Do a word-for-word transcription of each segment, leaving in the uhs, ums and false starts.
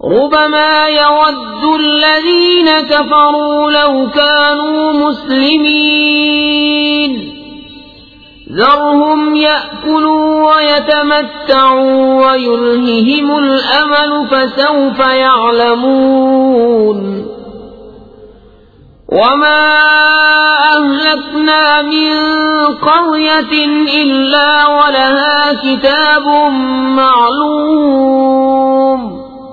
ربما يود الذين كفروا لو كانوا مسلمين ذرهم يأكلوا ويتمتعوا ويلههم الأمل فسوف يعلمون وما أهلكنا من قرية إلا ولها كتاب معلوم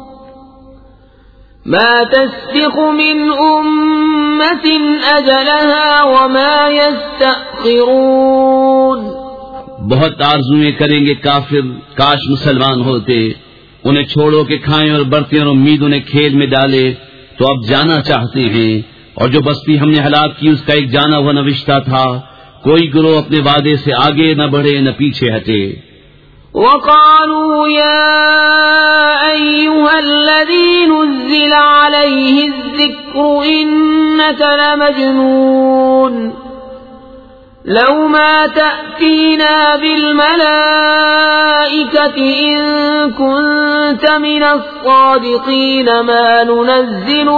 ما تسبق من أمة أجلها وما يستأخرون. بہت آرزویں کریں گے کافر کاش مسلمان ہوتے. انہیں چھوڑو کہ کھائیں اور برتیں اور امید انہیں کھیل میں ڈالے تو اب جانا چاہتے ہیں. اور جو بستی ہم نے ہلاک کی اس کا ایک جانا ہوا نوشتہ تھا. کوئی گروہ اپنے وعدے سے آگے نہ بڑھے نہ پیچھے ہٹے. وقالوا يا أيها الذي نزل عليه الذكر إنك لمجنون لو ما تأتينا بالملائكة إن كنت من الصادقين ما ننزل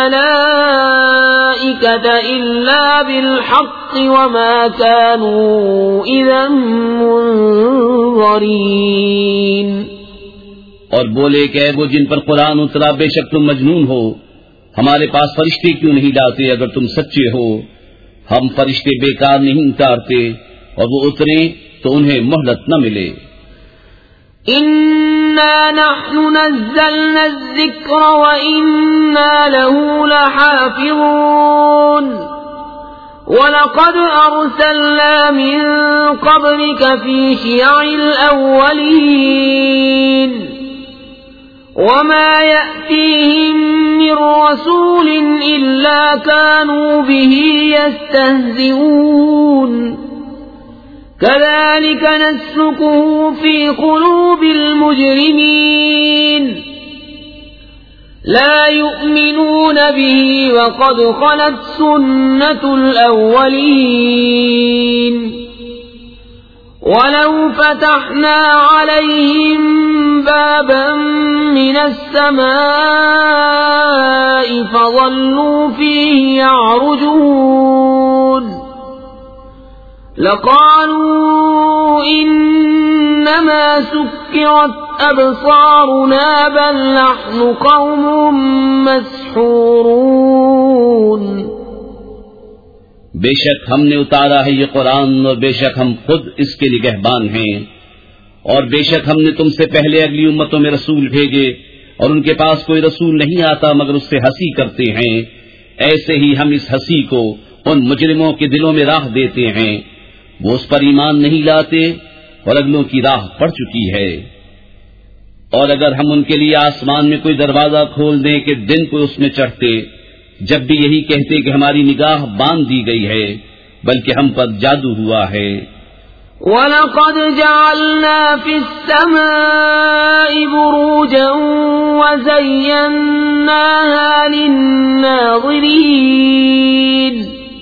الملائكة إلا بالحق وما كانوا إذا منظرين. اور بولے کہ اے وہ جن پر قرآن اترا بے شک تم مجنون ہو. ہمارے پاس فرشتے کیوں نہیں لاتے اگر تم سچے ہو. ہم فرشتے بیکار نہیں اتارتے اور وہ اترے تو انہیں مہلت نہ ملے. انا نحن نزلنا الذکر وانا له لحافظون وَلَقَدْ أَرْسَلْنَا مِن قَبْلِكَ فِي شِيَعِ الْأَوَّلِينَ وَمَا يَأْتِيهِم مِّن رَّسُولٍ إِلَّا كَانُوا بِهِ يَسْتَهْزِئُونَ كَذَلِكَ نَسْلُكُهُ فِي قُلُوبِ الْمُجْرِمِينَ لا يؤمنون به وقد خلت سنة الأولين ولو فتحنا عليهم بابا من السماء فظلوا فيه يعرجون لقالوا إنما سكرت أبصارنا بل نحن قوم مسحورون. بے شک ہم نے اتارا ہے یہ قرآن اور بے شک ہم خود اس کے نگہبان ہیں. اور بے شک ہم نے تم سے پہلے اگلی امتوں میں رسول بھیجے اور ان کے پاس کوئی رسول نہیں آتا مگر اس سے ہنسی کرتے ہیں. ایسے ہی ہم اس ہنسی کو ان مجرموں کے دلوں میں راہ دیتے ہیں. وہ اس پر ایمان نہیں لاتے اور اگلوں کی راہ پڑ چکی ہے. اور اگر ہم ان کے لیے آسمان میں کوئی دروازہ کھول دیں کہ دن کو اس میں چڑھتے جب بھی یہی کہتے کہ ہماری نگاہ باندھ دی گئی ہے بلکہ ہم پر جادو ہوا ہے. وَلَقَدْ جَعَلْنَا فِي السَّمَاءِ بُرُوجًا وَزَيَّنَّاهَا لِلنَّاظِرِينَ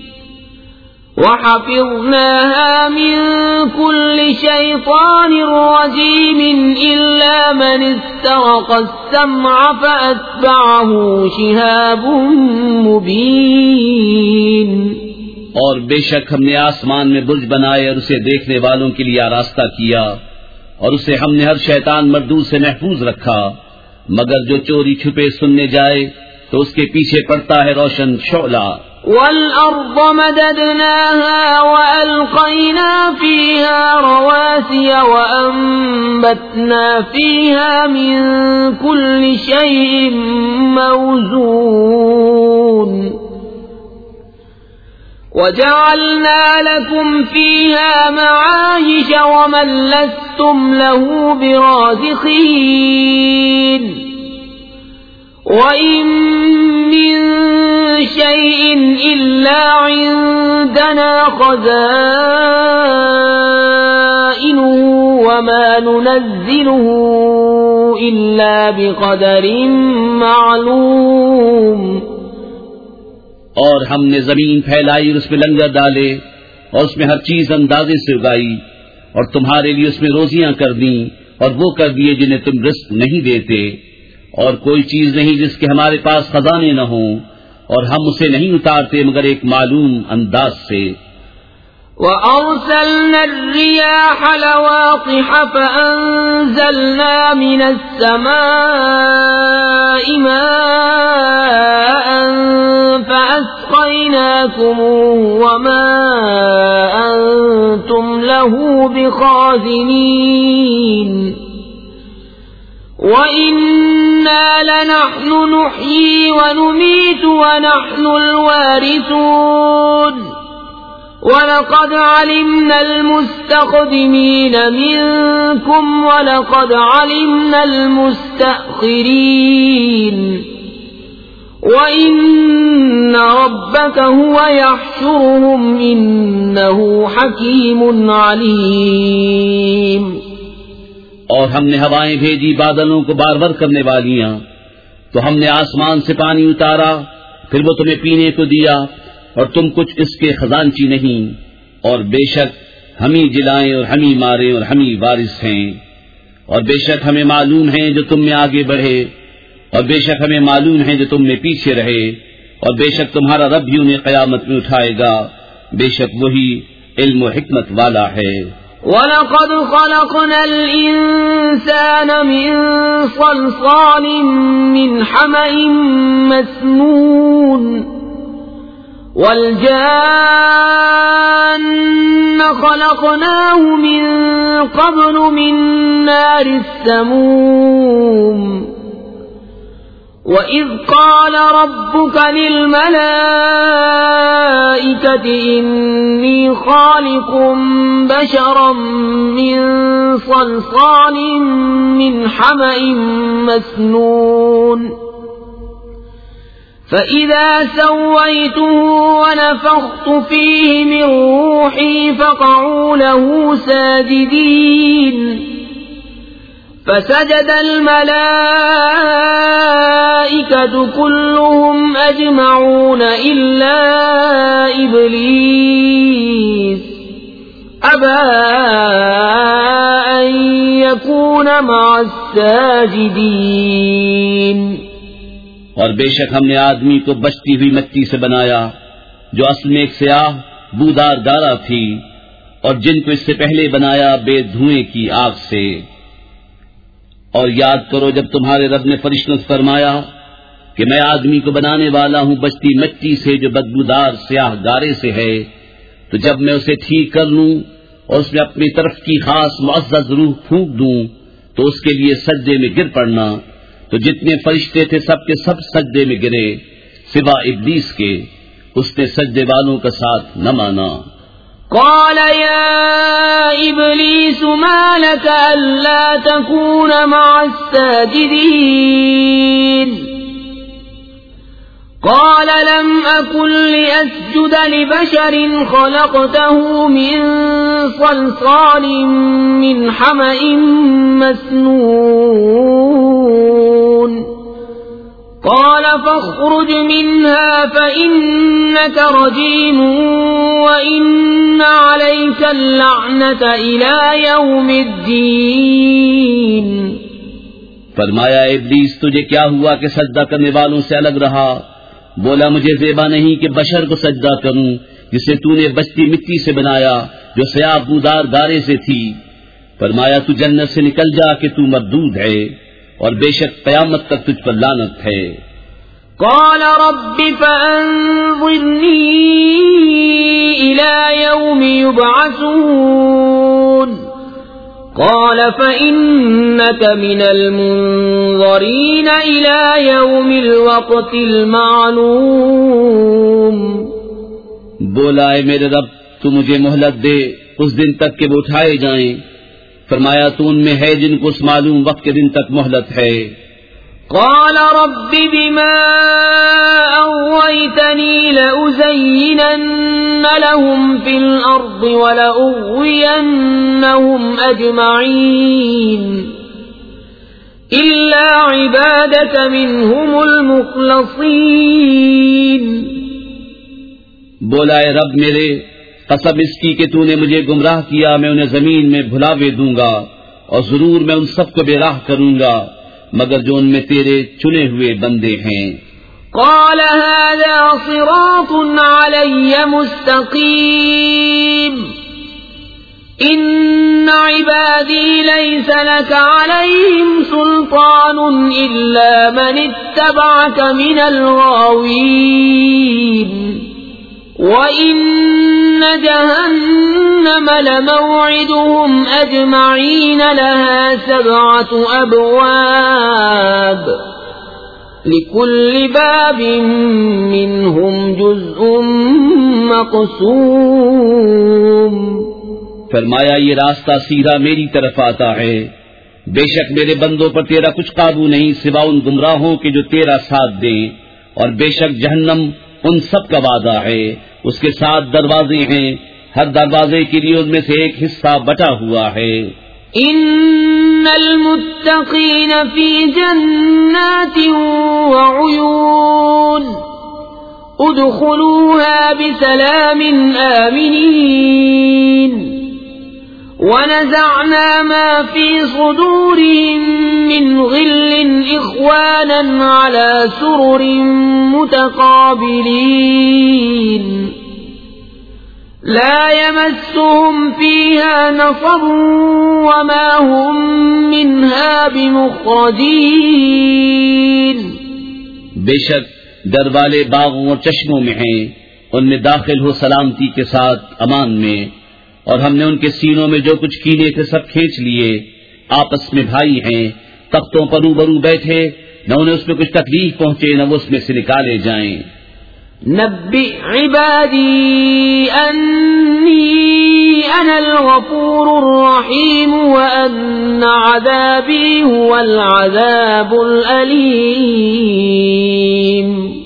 وَحَفِظْنَاهَا مِن كُلِّ شَيْطَانٍ رَّجِيمٍ إِلَّا مَنِ اسْتَرَقَ السَّمْعَ فَأَتْبَعَهُ شِهَابٌ مُّبِينٌ. اور بے شک ہم نے آسمان میں برج بنائے اور اسے دیکھنے والوں کے لیے آراستہ کیا اور اسے ہم نے ہر شیطان مردود سے محفوظ رکھا مگر جو چوری چھپے سننے جائے تو اس کے پیچھے پڑتا ہے روشن شعلہ. وَالْأَرْضَ مَدَدْنَاهَا وَأَلْقَيْنَا فِيهَا رَوَاسِيَ وَأَنبَتْنَا فِيهَا مِن كُلِّ شَيْءٍ مَّوْزُونٍ وَجَعَلْنَا لَكُمْ فِيهَا مَعَايِشَ وَمَن لَّسْتُمْ لَهُ بِرَازِقِينَ وَإِن مِّن شَيْءٍ إِلَّا عِندَنَا خَزَائِنُهُ وَمَا نُنَزِّلُهُ إِلَّا بِقَدَرٍ مَّعْلُومٍ. اور ہم نے زمین پھیلائی اور اس میں لنگر ڈالے اور اس میں ہر چیز اندازے سے اگائی اور تمہارے لیے اس میں روزیاں کر دیں اور وہ کر دیے جنہیں تم رزق نہیں دیتے اور کوئی چیز نہیں جس کے ہمارے پاس خزانے نہ ہوں، اور ہم اسے نہیں اتارتے مگر ایک معلوم انداز سے۔ وَأَرْسَلْنَا الرِّيَاحَ لَوَاقِحَ فَأَنزَلْنَا مِنَ السَّمَاءِ مَاءً فَأَسْقَيْنَاكُمُوهُ وَمَا أَنْتُمْ لَهُ بِخَازِنِينَ وَإِنَّا لَنَحْنُ نُحْيِي وَنُمِيتُ وَنَحْنُ الْوَارِثُونَ وَلَقَدْ عَلِمْنَا الْمُسْتَقْدِمِينَ مِنْكُمْ وَلَقَدْ عَلِمْنَا الْمُسْتَأْخِرِينَ وَإِنَّ رَبَّكَ هُوَ يَحْشُرُهُمْ إِنَّهُ حَكِيمٌ عَلِيمٌ۔ اور ہم نے ہوائیں بھیجی بادلوں کو بارور کرنے والیاں، تو ہم نے آسمان سے پانی اتارا، پھر وہ تمہیں پینے کو دیا، اور تم کچھ اس کے خزانچی نہیں، اور بے شک ہم ہی جلائیں اور ہم ہی مارے اور ہم ہی وارث ہیں، اور بے شک ہمیں معلوم ہیں جو تم میں آگے بڑھے، اور بے شک ہمیں معلوم ہیں جو تم میں پیچھے رہے، اور بے شک تمہارا رب بھی انہیں قیامت میں اٹھائے گا، بے شک وہی علم و حکمت والا ہے۔ وَلَقَدْ خَلَقْنَا الْإِنسَانَ مِنْ صَلْصَالٍ مِنْ حَمَإٍ مَسْنُونٍ وَالْجَانَّ خَلَقْنَاهُ مِنْ قَبْلُ مِنْ نَارِ السَّمُومِ وَإِذْ قَالَ رَبُّكَ لِلْمَلَائِكَةِ إِنِّي خَالِقٌ بَشَرًا مِنْ صَلْصَالٍ مِنْ حَمَإٍ مَسْنُونٍ فَإِذَا سَوَّيْتُهُ وَنَفَخْتُ فِيهِ مِنْ رُوحِي فَقَعُوا لَهُ سَاجِدِينَ فسجد الملائكة كلهم أجمعون إلا إبليس أبى أن يكون مع الساجدين۔ اور بے شک ہم نے آدمی کو بچتی ہوئی مٹی سے بنایا جو اصل میں ایک سیاہ بودار گارا تھی، اور جن کو اس سے پہلے بنایا بے دھوئیں کی آگ سے۔ اور یاد کرو جب تمہارے رب نے فرشتوں سے فرمایا کہ میں آدمی کو بنانے والا ہوں بچتی مٹی سے جو بدبودار سیاہ گارے سے ہے، تو جب میں اسے ٹھیک کر لوں اور اس میں اپنی طرف کی خاص معزز روح پھونک دوں تو اس کے لیے سجدے میں گر پڑنا، تو جتنے فرشتے تھے سب کے سب سجدے میں گرے سوا ابلیس کے، اس نے سجدے والوں کا ساتھ نہ مانا۔ قال يا إبليس ما لك ألا تكون مع الساجدين قال لم أكن لأسجد لبشر خلقته من صلصال من حمأ مسنون قال فاخرج منها فإنك رجيم وإن عليك اللعنة إلى يوم الدين۔ فرمایا ابلیس تجھے کیا ہوا کہ سجدہ کرنے والوں سے الگ رہا؟ بولا مجھے زیبا نہیں کہ بشر کو سجدہ کروں جسے تو نے بچتی مٹی سے بنایا جو سیاہ بودار گارے سے تھی۔ فرمایا تو جنت سے نکل جا کہ تو مردود ہے اور بے شک قیامت تک تجھ پر لعنت ہے۔ قال رب فأنظرني إلى يوم يبعثون قال فإنك من المنظرين إلى يوم الوقت المعلوم۔ بولا اے میرے رب تو مجھے مہلت دے اس دن تک کہ وہ اٹھائے جائیں۔ فرمایا تو ان میں ہے جن کو اس معلوم وقت کے دن تک مہلت ہے۔ قال رب بما أغويتني لأزينن لهم في الأرض ولأغوينهم أجمعين إلا عبادك منهم المخلصين۔ بولا اے رب میرے قسم اس کی کہ تو نے مجھے گمراہ کیا میں انہیں زمین میں بھلاوے دوں گا اور ضرور میں ان سب کو بے راہ کروں گا مگر جو ان میں تیرے چنے ہوئے بندے ہیں۔ قال هذا صراط علي مستقيم إن عبادي ليس لك عليهم سلطان إلا من اتبعك من الغاوين وَإِنَّ جَهَنَّمَ لَمَوْعِدُهُمْ أَجْمَعِينَ لَهَا سَبْعَةُ أَبْوَابٍ لِكُلِّ بَابٍ مِّنْهُمْ جُزْءٌ مَّقْسُومٌ۔ فرمایا یہ راستہ سیدھا میری طرف آتا ہے، بے شک میرے بندوں پر تیرا کچھ قابو نہیں سوا ان گمراہوں کے جو تیرا ساتھ دیں، اور بے شک جہنم ان سب کا وعدہ ہے، اس کے ساتھ دروازے ہیں، ہر دروازے کے لیے ان میں سے ایک حصہ بٹا ہوا ہے۔ ان المتقین فی جنات وعیون ادخلوها بسلام آمنین ونزعنا ما في صدورهم من غل إخوانا على سرر متقابلين لا يمسهم فيها نصب وما هم منها بمخرجين۔ بے شک در والے باغوں اور چشموں میں ہیں، ان میں داخل ہو سلامتی کے ساتھ امان میں، اور ہم نے ان کے سینوں میں جو کچھ کینے تھے سب کھینچ لیے، آپس میں بھائی ہیں، تختوں پر روبرو بیٹھے، نہ انہیں اس میں کچھ تکلیف پہنچے نہ وہ اس میں سے نکالے جائیں۔ نبئ عبادی انی انا الغفور الرحیم وان عذابی هو العذاب الالیم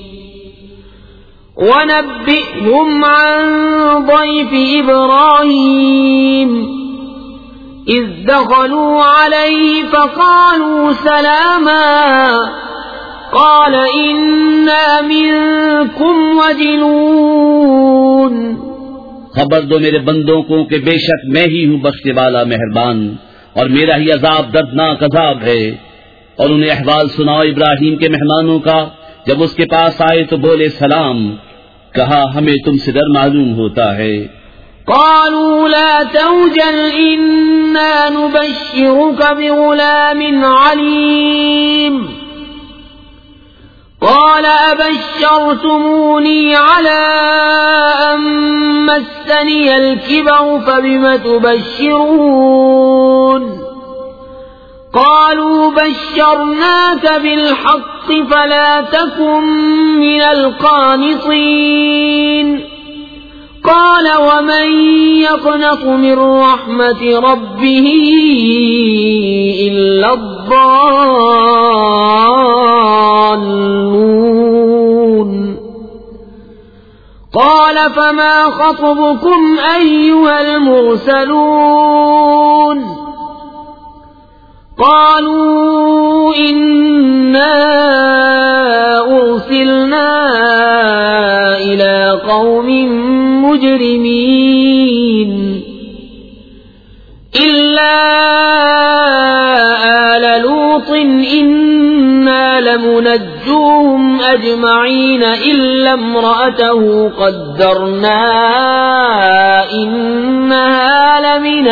وَنَبِّئْهُمْ عَنْ ضَيْفِ إِبْرَاهِيمَ إِذْ دَخَلُوا عَلَيْهِ فَقَالُوا سَلَامًا قَالَ إِنَّا مِنْكُمْ وَجِلُونَ۔ خبر دو میرے بندوں کو کہ بے شک میں ہی ہوں بخشنے والا مہربان، اور میرا ہی عذاب دردناک عذاب ہے۔ اور انہیں احوال سناؤ ابراہیم کے مہمانوں کا، جب اس کے پاس آئے تو بولے سلام، کہا ہمیں تم سے ڈر معلوم ہوتا ہے۔ قالوا لا توجل إنا نبشرك بغلام عليم قال أبشرتموني على أن مسني الكبر فبم تبشرون قالوا بشرناك بالحق فلا تكن من القانطين قال ومن يقنط من رحمة ربه إلا الضالون قال فما خطبكم أيها المرسلون قالوا إنا أرسلنا إلى قوم مجرمين إلا آل لوط إنا لمنجوهم أجمعين إلا امرأته قدرنا إنها لمن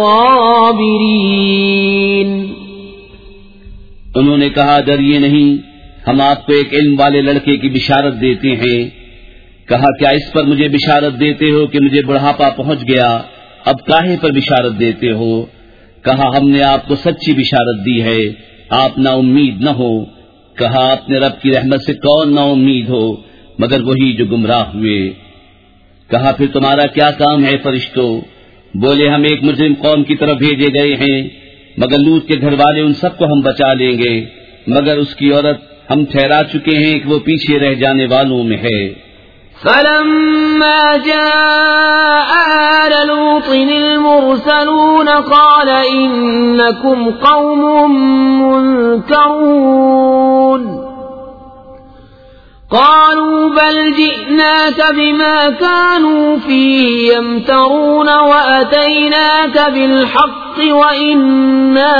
الغابرين۔ انہوں نے کہا ڈریے نہیں، ہم آپ کو ایک علم والے لڑکے کی بشارت دیتے ہیں۔ کہا کیا اس پر مجھے بشارت دیتے ہو کہ مجھے بڑھاپا پہنچ گیا، اب کاہے پر بشارت دیتے ہو؟ کہا ہم نے آپ کو سچی بشارت دی ہے، آپ نا امید نہ ہو۔ کہا اپنے رب کی رحمت سے کون نا امید ہو مگر وہی جو گمراہ ہوئے۔ کہا پھر تمہارا کیا کام ہے فرشتوں؟ بولے ہم ایک مجرم قوم کی طرف بھیجے گئے ہیں، مگر لوط کے گھر والے ان سب کو ہم بچا لیں گے، مگر اس کی عورت ہم ٹھہرا چکے ہیں کہ وہ پیچھے رہ جانے والوں میں ہے۔ فلما جاء آل لوط المرسلون قال إنكم قوم منكرون قالوا بل جئناك بما كانوا فيه يمترون وأتيناك بالحق بالحق وإنا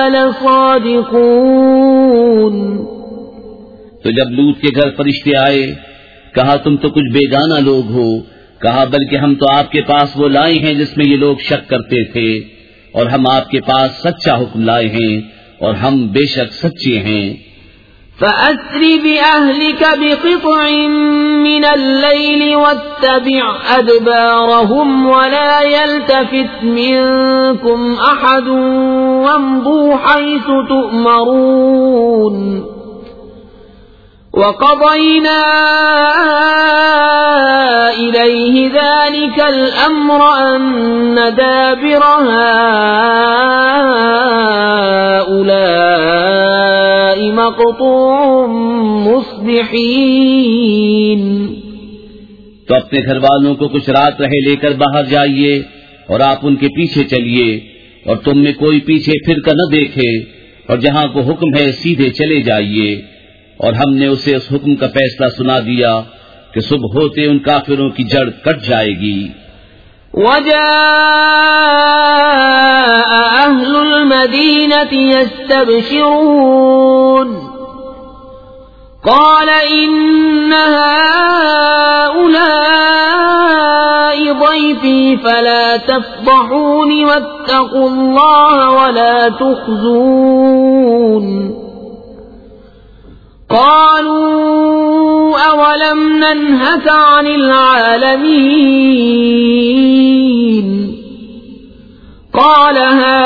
لصادقون. تو جب لوط کے گھر فرشتے آئے کہا تم تو کچھ بیگانہ لوگ ہو. کہا بلکہ ہم تو آپ کے پاس وہ لائے ہیں جس میں یہ لوگ شک کرتے تھے، اور ہم آپ کے پاس سچا حکم لائے ہیں اور ہم بے شک سچے ہیں. فَأَسْرِ بِأَهْلِكَ بِقِطْعٍ مِّنَ اللَّيْلِ وَاتَّبِعْ أَدْبَارَهُمْ وَلَا يَلْتَفِتْ مِنكُمْ أَحَدٌ وَامْضُوا حَيْثُ تُؤْمَرُونَ. وَقَضَيْنَا إِلَيْهِ ذَلِكَ الْأَمْرَ أَنَّ دَابِرَ هَٰؤُلَاءِ مَقْطُوعٌ مُصْبِحِينَ. تو اپنے گھر والوں کو کچھ رات رہے لے کر باہر جائیے اور آپ ان کے پیچھے چلیے، اور تم میں کوئی پیچھے پھر کر نہ دیکھے، اور جہاں کو حکم ہے سیدھے چلے جائیے. اور ہم نے اسے اس حکم کا فیصلہ سنا دیا کہ صبح ہوتے ان کافروں کی جڑ کٹ جائے گی. وَجَاءَ أَهْلُ الْمَدِينَةِ يَسْتَبْشِرُونَ قَالَ إِنَّ هَٰؤُلَاءِ ضَيْفِي فَلَا تَفْضَحُونِ وَاتَّقُوا اللَّهَ وَلَا تُخْزُونِ. قالوا أولم ننهك عن العالمين قال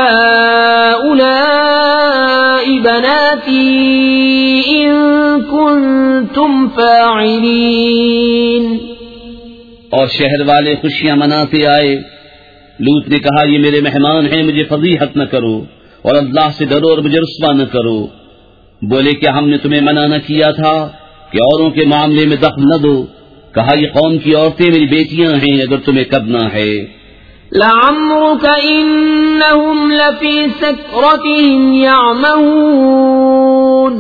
هؤلاء بناتي إن كنتم فاعلين. اور شہر والے خوشیاں مناتے آئے. لوط نے کہا یہ میرے مہمان ہیں، مجھے فضیحت نہ کرو اور اللہ سے ڈرو اور مجھے رسوا نہ کرو. بولے کیا ہم نے تمہیں منع نہ کیا تھا کہ اوروں کے معاملے میں دخل نہ دو؟ کہا یہ قوم کی عورتیں میری بیٹیاں ہیں اگر تمہیں کرنا ہے. لعمرك إنهم لفي سكرتهم يعمهون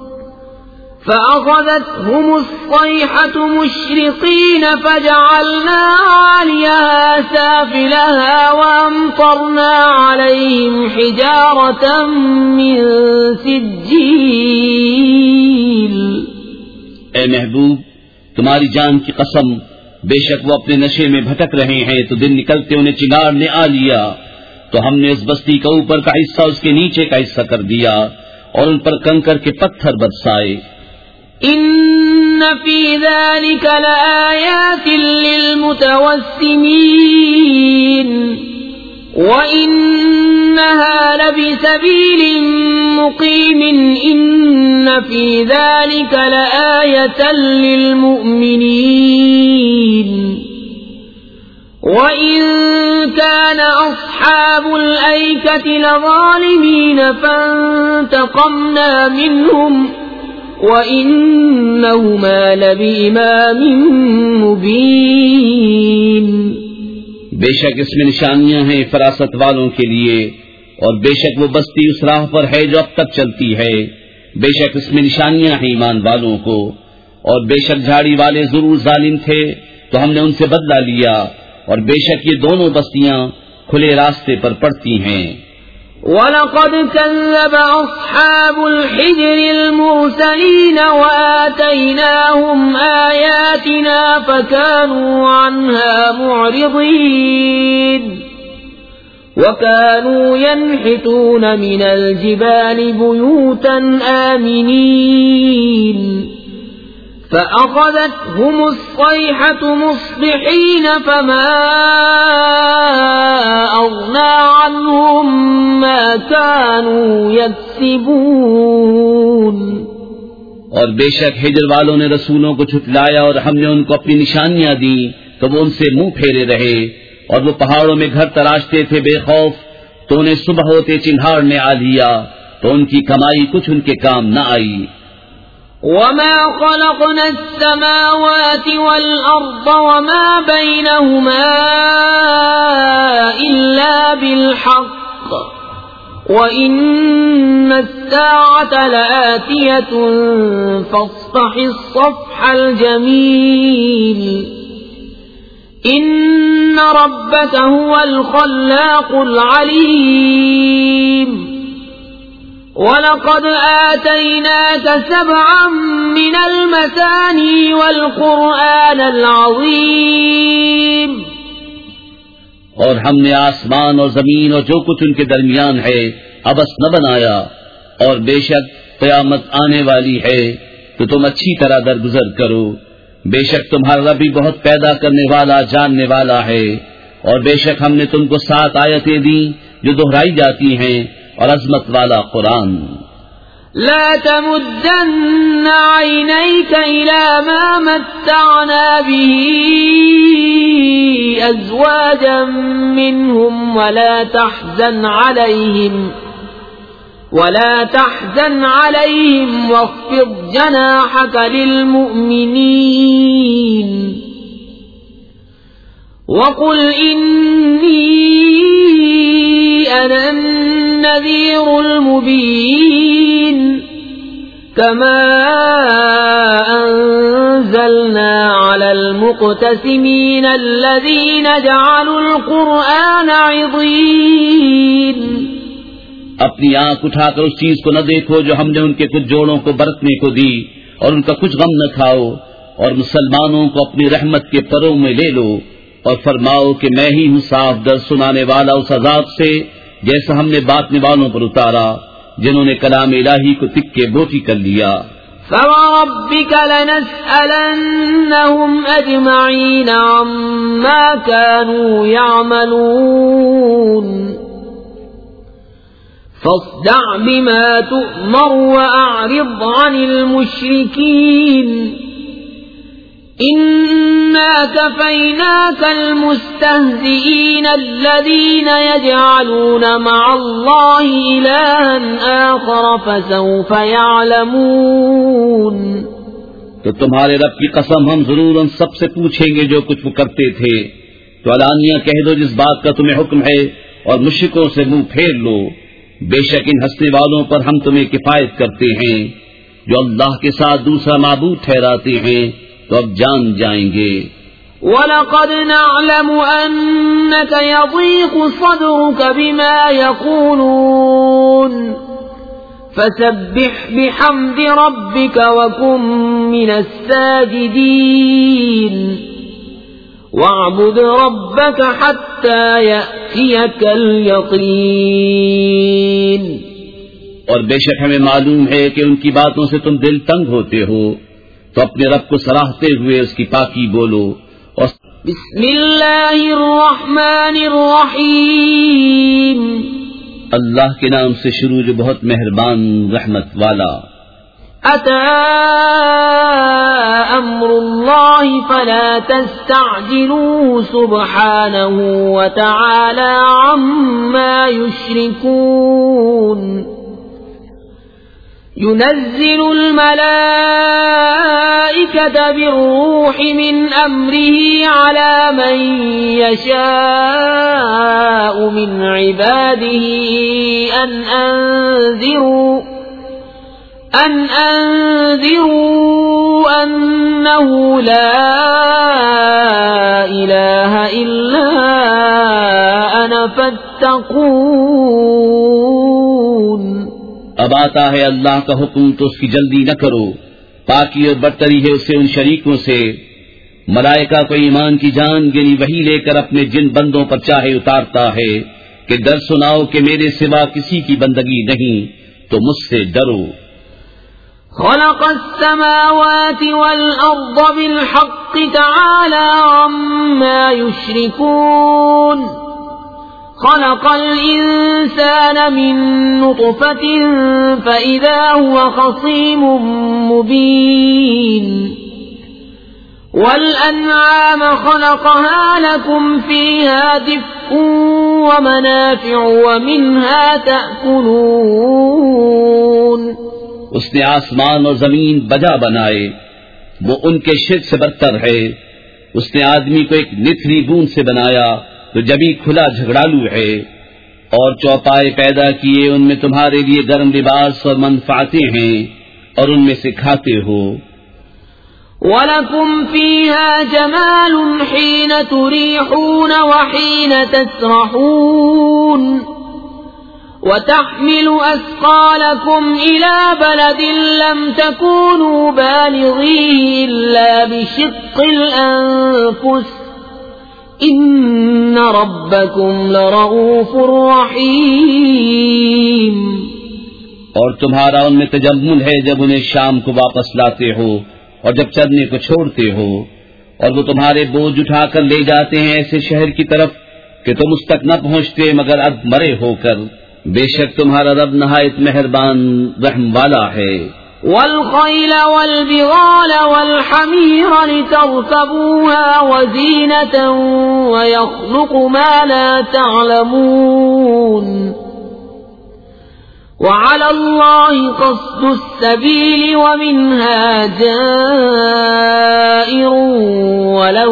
فأخذتهم الصيحة مشرقين فجعلنا عاليها سافلها وأمطرنا عليهم حجارة من سجيل. اے محبوب تمہاری جان کی قسم، بے شک وہ اپنے نشے میں بھٹک رہے ہیں تو دن نکلتے انہیں چنگار نے آ لیا، تو ہم نے اس بستی کا اوپر کا حصہ اس کے نیچے کا حصہ کر دیا اور ان پر کنکر کے پتھر برسائے. ان فی ذلک لآیات للمتوسمین وَإِنَّهَا لَبِسَبِيلٍ مُقِيمٍ إِنَّ فِي ذَلِكَ لَآيَةً لِّلْمُؤْمِنِينَ وَإِن كَانَ أَصْحَابُ الْأَيْكَةِ لَظَالِمِينَ فَانتَقَمْنَا مِنْهُمْ وَإِنَّهُمَا لَبِإِمَامٍ مُبِينٍ. بے شک اس میں نشانیاں ہیں فراست والوں کے لیے، اور بے شک وہ بستی اس راہ پر ہے جو اب تک چلتی ہے. بے شک اس میں نشانیاں ہیں ایمان والوں کو، اور بے شک جھاڑی والے ضرور ظالم تھے تو ہم نے ان سے بدلہ لیا، اور بے شک یہ دونوں بستیاں کھلے راستے پر پڑتی ہیں. وَلَقَدْ كَذَّبَ أَصْحَابُ الْحِجْرِ الْمُرْسَلِينَ وَآتَيْنَاهُمْ آيَاتِنَا فَكَانُوا عَنْهَا مُعْرِضِينَ وَكَانُوا يَنْحِتُونَ مِنَ الْجِبَالِ بُيُوتًا آمِنِينَ فَأَخَذَتْهُمُ الصَّيْحَةُ مُصْبِحِينَ فَمَا أَغْنَى عَنْهُمْ مَا كَانُوا يَكْسِبُونَ. اور بے شک ہجر والوں نے رسولوں کو جھٹلایا اور ہم نے ان کو اپنی نشانیاں دی تو وہ ان سے منہ پھیرے رہے، اور وہ پہاڑوں میں گھر تراشتے تھے بے خوف، تو انہیں صبح ہوتے چنہاڑ نے آ لیا تو ان کی کمائی کچھ ان کے کام نہ آئی. وَمَا خَلَقْنَا السَّمَاوَاتِ وَالْأَرْضَ وَمَا بَيْنَهُمَا إِلَّا بِالْحَقِّ وَإِنَّ السَّاعَةَ لَآتِيَةٌ فَاصْفَحِ الصَّفْحَ الْجَمِيلَ. إن ربك هو الخلاق العليم ولقد آتيناك سبعا من المثاني والقرآن العظيم اور ہم نے آسمان اور زمین اور جو کچھ ان کے درمیان ہے ابس نہ بنایا، اور بے شک قیامت آنے والی ہے تو تم اچھی طرح درگزر کرو، بے شک تمہارا رب بھی بہت پیدا کرنے والا جاننے والا ہے، اور بے شک ہم نے تم کو سات آیتیں دی جو دہرائی جاتی ہیں اور عظمت والا قرآن۔ لا تمدن عينيك إلى ما متعنا به أزواجا منهم ولا تحزن عليهم ولا تحزن عليهم واخفض جناحك للمؤمنين وقل إني أنا النذير المبين كما أنزلنا على المقتسمين الذين جعلوا القرآن عضين۔ اپنی آنکھ اٹھا کر اس چیز کو نہ دیکھو جو ہم نے ان کے کچھ جوڑوں کو برتنے کو دی، اور ان کا کچھ غم نہ کھاؤ، اور مسلمانوں کو اپنی رحمت کے پروں میں لے لو، اور فرماؤ کہ میں ہی ہوں صاف در سنانے والا اس عذاب سے جیسا ہم نے باتنے والوں پر اتارا جنہوں نے کلام الہی کو تکے بوٹی کر لیا۔ فَوَرَبِّكَ لَنَسْأَلَنَّهُمْ أَجْمَعِينَ عَمَّا كَانُوا يَعْمَلُونَ فَاصْدَعْ بِمَا تُؤْمَرُ وَأَعْرِضْ عَنِ الْمُشْرِكِينَ إِنَّا كَفَيْنَاكَ الْمُسْتَهْزِئِينَ الَّذِينَ يَجْعَلُونَ مَعَ اللَّهِ إِلَٰهًا آخَرَ فَسَوْفَ يَعْلَمُونَ۔ تو تمہارے رب کی قسم ہم ضرور ان سب سے پوچھیں گے جو کچھ وہ کرتے تھے، تو علانیہ کہہ دو جس بات کا تمہیں حکم ہے اور مشرکوں سے منہ پھیر لو، بے شک ان ہنسنے والوں پر ہم تمہیں کفایت کرتے ہیں جو اللہ کے ساتھ دوسرا معبود ٹھہراتے ہیں، تو اب جان جائیں گے۔ وَلَقَدْ نَعْلَمُ أَنَّكَ يَضِيقُ صَدْرُكَ بِمَا يَقُولُونَ فَسَبِّحْ بِحَمْدِ رَبِّكَ وَكُن مِّنَ السَّاجِدِينَ وَاعْبُدْ رَبَّكَ حَتَّى يَأْتِيَكَ الْيَقِينُ۔ اور بے شک ہمیں معلوم ہے کہ ان کی باتوں سے تم دل تنگ ہوتے ہو، تو اپنے رب کو سراہتے ہوئے اس کی پاکی بولو۔ اور بسم اللہ الرحمن الرحیم، اللہ کے نام سے شروع جو بہت مہربان رحمت والا۔ اتی امر اللہ فلا تستعجلوه سبحانہ وتعالی عما یشرکون۔ ينزل الملائكة بالروح من أمره على من يشاء من عباده أن أنذروا أن أنذروا أنه لا إله إلا أنا فاتقون۔ اب آتا ہے اللہ کا حکم تو اس کی جلدی نہ کرو، پاکی اور برتری ہے اسے ان شریکوں سے۔ ملائکہ کو ایمان کی جان یعنی وہی لے کر اپنے جن بندوں پر چاہے اتارتا ہے کہ ڈر سناؤ کہ میرے سوا کسی کی بندگی نہیں، تو مجھ سے ڈرو۔ خلق السماوات والأرض بالحق تعالى عما يشركون۔ خلق الإنسان من نطفة فإذا هو خصيم مبين والأنعام خلقها لكم فيها دفء ومنافع ومنها تأكلون۔ اس نے آسمان اور زمین بجا بنائے، وہ ان کے شرک سے برتر ہے۔ اس نے آدمی کو ایک نتھری بوند سے بنایا تو جبھی کھلا جھگڑالو ہے، اور چوپائے پیدا کیے، ان میں تمہارے لیے گرم لباس اور منفعتیں ہیں، اور ان میں سے کھاتے ہو۔ وَلَكُمْ فِيهَا جَمَالٌ حِينَ تُرِيحُونَ وَحِينَ تَسْرَحُونَ وَتَحْمِلُ أَثْقَالَكُمْ إِلَى بَلَدٍ لَّمْ تَكُونُوا بَالِغِيهِ إِلَّا بِشِقِّ الْأَنفُسِ إِنَّ رَبَّكُمْ لَرَءُوفٌ رَّحِيمٌ۔ اور تمہارا ان میں تجمل ہے جب انہیں شام کو واپس لاتے ہو اور جب چرنے کو چھوڑتے ہو، اور وہ تمہارے بوجھ اٹھا کر لے جاتے ہیں ایسے شہر کی طرف کہ تم اس تک نہ پہنچتے مگر اد مرے ہو کر۔ بے شک تمہارا رب نہایت مہربان رحم والا ہے۔ وَالْخَيْلَ وَالْبِغَالَ وَالْحَمِيرَ لِتَرْكَبُوهَا وَزِينَةً وَيَخْلُقُ مَا لَا تَعْلَمُونَ وَعَلَى اللَّهِ قَصْدُ السَّبِيلِ وَمِنْهَا جَائِرٌ وَلَوْ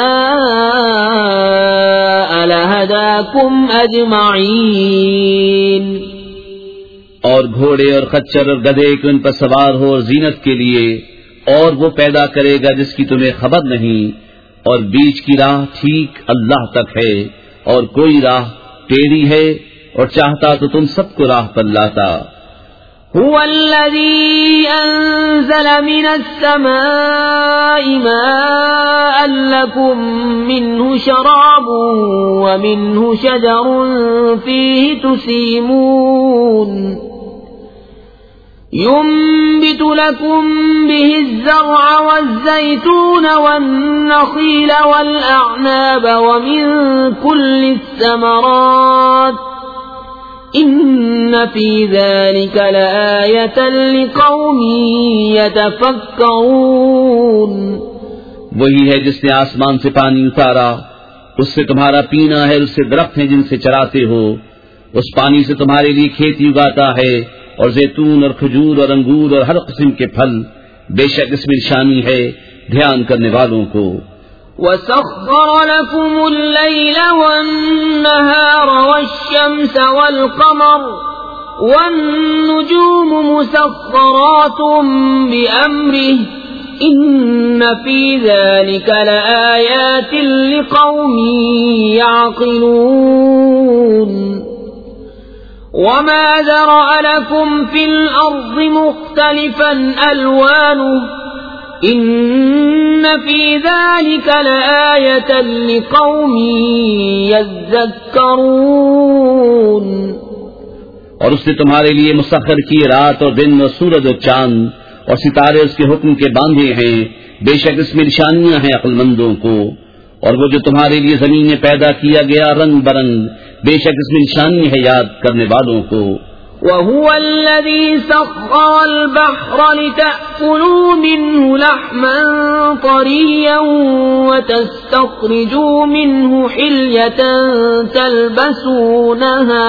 شَاءَ لَهَدَاكُمْ أَجْمَعِينَ۔ اور گھوڑے اور خچر اور گدھے کہ ان پر سوار ہو اور زینت کے لیے، اور وہ پیدا کرے گا جس کی تمہیں خبر نہیں، اور بیچ کی راہ ٹھیک اللہ تک ہے، اور کوئی راہ ٹیڑھی ہے، اور چاہتا تو تم سب کو راہ پر لاتا۔ هو الذي أنزل من السماء ماء لكم منه شراب ومنه شجر فيه تسيمون ينبت لكم به الزرع والزيتون والنخيل والأعناب ومن كل الثمرات إن في ذلك لآية لقوم يتفكرون۔ وہی ہے جس نے آسمان سے پانی اتارا، اس سے تمہارا پینا ہے، اس سے درخت ہیں جن سے چراتے ہو، اس پانی سے تمہارے لیے کھیتی اگاتا ہے، اور زیتون اور کھجور اور انگور اور ہر قسم کے پھل، بے شک اس میں نشانی ہے دھیان کرنے والوں کو۔ وَسَخَّرَ لَكُمُ اللَّيْلَ وَالنَّهَارَ وَالشَّمْسَ وَالْقَمَرَ وَالنُّجُومُ مُسَخَّرَاتٌ بِأَمْرِهِ إِنَّ فِي ذَلِكَ لَآيَاتٍ لِقَوْمٍ يَعْقِلُونَ وَمَا ذَرَأَ لَكُمْ فِي الْأَرْضِ مُخْتَلِفًا أَلْوَانُهُ إِنَّ فِي ذَلِكَ لَآيَةً لِقَوْمٍ يَذَّكَّرُونَ۔ اور اس نے تمہارے لیے مسخر کی رات اور دن اور سورج اور چاند اور ستارے اس کے حکم کے باندھے ہیں، بے شک اس میں نشانیاں ہیں عقل مندوں کو۔ اور وہ جو تمہارے لیے زمین میں پیدا کیا گیا رنگ برنگ، بے شک اس میں نشانی ہے یاد کرنے والوں کو۔ وَهُوَ الَّذِي سَخَّرَ الْبَحْرَ لِتَأْكُلُوا مِنْهُ لَحْمًا طَرِيًّا وَتَسْتَخْرِجُوا مِنْهُ حِلْيَةً تَلْبَسُونَهَا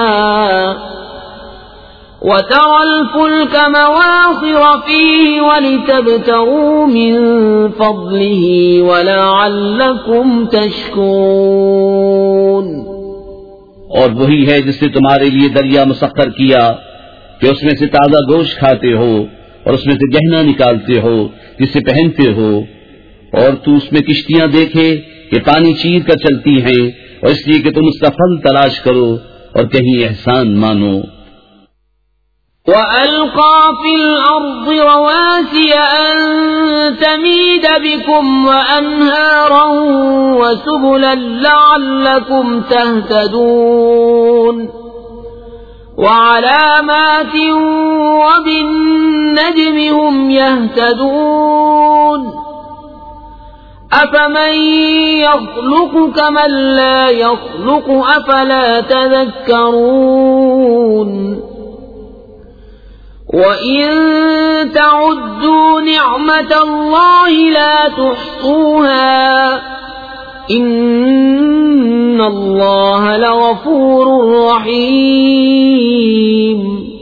وَتَرَى الْفُلْكَ مَوَاخِرَ فِيهِ وَلِتَبْتَغُوا مِنْ فَضْلِهِ وَلَعَلَّكُمْ تَشْكُرُونَ۔ اور وہی ہے جس نے تمہارے لیے دریا مسخر کیا کہ اس میں سے تازہ گوشت کھاتے ہو اور اس میں سے گہنا نکالتے ہو جسے پہنتے ہو، اور تو اس میں کشتیاں دیکھے کہ پانی چیر کر چلتی ہیں، اور اس لیے کہ تم اس کا پھل تلاش کرو اور کہیں احسان مانو۔ وَأَلْقَى فِي الْأَرْضِ رَوَاسِيَ أَن تَمِيدَ بِكُمْ وَأَنْهَارًا وَسُبُلًا لَعَلَّكُمْ تَهْتَدُونَ وَعَلَامَاتٍ وَبِالنَّجْمِ هُمْ يَهْتَدُونَ أَفَمَن يَخْلُقُ كَمَن لَّا يَخْلُقُ أَفَلَا تَذَكَّرُونَ وَإِن تَعُدُّوا نِعْمَةَ اللَّهِ لَا تُحْصُوهَا إِنَّ اللَّهَ لَغَفُورٌ رَّحِيمٌ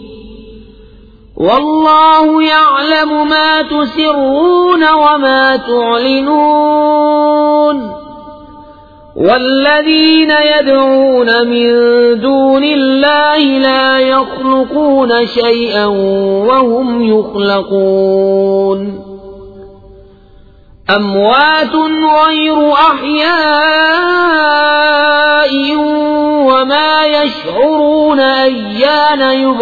وَاللَّهُ يَعْلَمُ مَا تُسِرُّونَ وَمَا تُعْلِنُونَ وَالَّذِينَ يَدْعُونَ مِن دُونِ اللَّهِ لَا يَخْلُقُونَ شَيْئًا وَهُمْ يُخْلَقُونَ أموات غير أحياء وما يشعرون أيان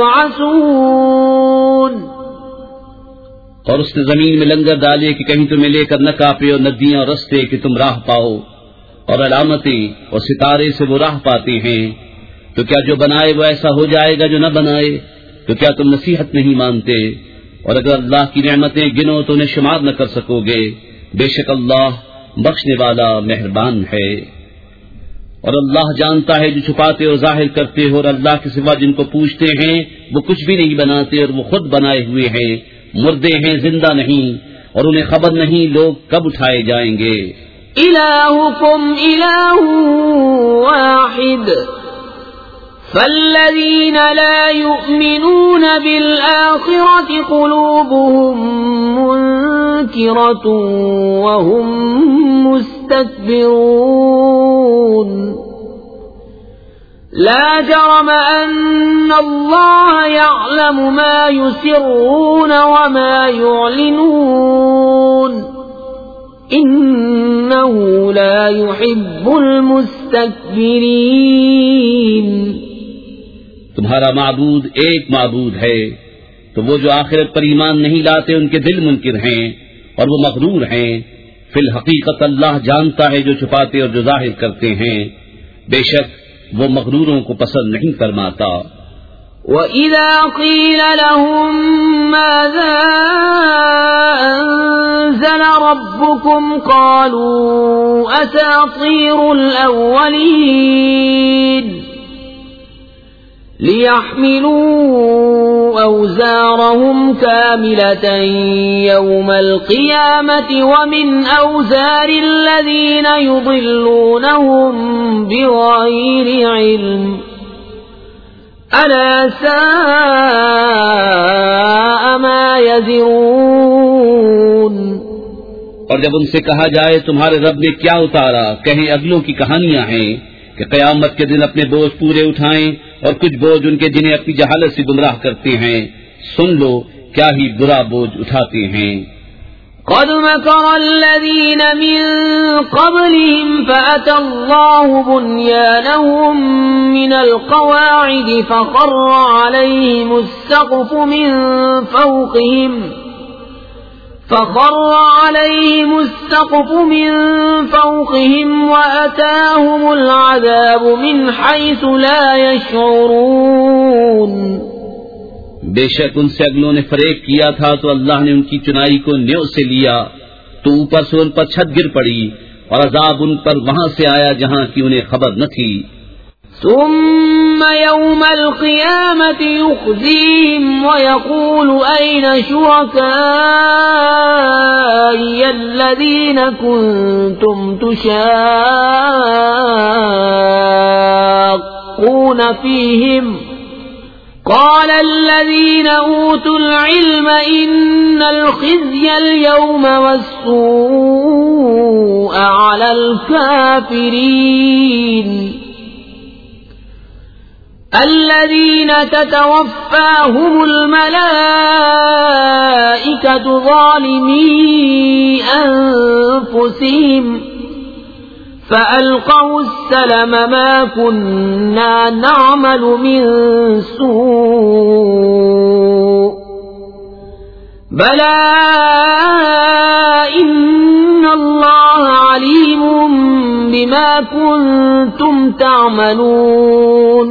يبعثون. اور اس نے زمین میں لنگر ڈالے کہ کہیں تمہیں لے کر نہ کاپے اور ندیاں اور رستے کہ تم راہ پاؤ، اور علامتیں اور ستارے سے وہ راہ پاتے ہیں. تو کیا جو بنائے وہ ایسا ہو جائے گا جو نہ بنائے؟ تو کیا تم نصیحت نہیں مانتے؟ اور اگر اللہ کی نعمتیں گنو تو انہیں شمار نہ کر سکو گے. بے شک اللہ بخشنے والا مہربان ہے. اور اللہ جانتا ہے جو چھپاتے اور ظاہر کرتے ہو، اور اللہ کے سوا جن کو پوچھتے ہیں وہ کچھ بھی نہیں بناتے، اور وہ خود بنائے ہوئے ہیں. مردے ہیں، زندہ نہیں، اور انہیں خبر نہیں لوگ کب اٹھائے جائیں گے. إلهكم إله واحد فالذين لا يؤمنون بالآخرة قلوبهم منكرة وهم مستكبرون. لا جرم أن الله يعلم ما يسرون وما يعلنون إنه لا يحب المستكبرين. تمہارا معبود ایک معبود ہے، تو وہ جو آخرت پر ایمان نہیں لاتے ان کے دل منکر ہیں اور وہ مغرور ہیں. فی الحقیقت اللہ جانتا ہے جو چھپاتے اور جو ظاہر کرتے ہیں. بے شک وہ مغروروں کو پسند نہیں فرماتا. وَإِذَا قِيلَ لَهُم مَّاذَا أَنزَلَ رَبُّكُمْ قَالُوا أَسَاطِيرُ الْأَوَّلِينَ لِيَحْمِلُوا أَوْزَارَهُمْ كَامِلَةً يَوْمَ الْقِيَامَةِ وَمِنْ أَوْزَارِ الَّذِينَ يُضِلُّونَهُم بِغَيْرِ عِلْمٍ أَلَا سَاءَ مَا يَزِرُونَ. اور جب ان سے کہا جائے تمہارے رب نے کیا اتارا، کہیں اگلوں کی کہانیاں ہیں کہ قیامت کے دن اپنے بوجھ پورے اٹھائیں، اور کچھ بوجھ ان کے جنہیں اپنی جہالت سے گمراہ کرتے ہیں. سن لو کیا ہی برا بوجھ اٹھاتے ہیں. قد مكر الذين من قبلهم فأتى الله بنيانهم من القواعد فخر عليهم السقف من فوقهم فخر عليهم السقف من فوقهم وأتاهم العذاب من حيث لا يشعرون. بے شک ان سے اگلوں نے فریب کیا تھا تو اللہ نے ان کی چنائی کو نیو سے لیا، تو اوپر سے ان پر چھت گر پڑی، اور عذاب ان پر وہاں سے آیا جہاں کی انہیں خبر نہ تھی. ثم يوم القيامة يخزيهم ويقول أين شركائي الذين كنتم تشاقون فيهم قال الذين أوتوا العلم إن الخزي اليوم والسوء على الكافرين الذين تتوفاهم الملائكة ظالمي أنفسهم فألقوا السلم ما كنا نعمل من سوء بلى إن الله عليم بما كنتم تعملون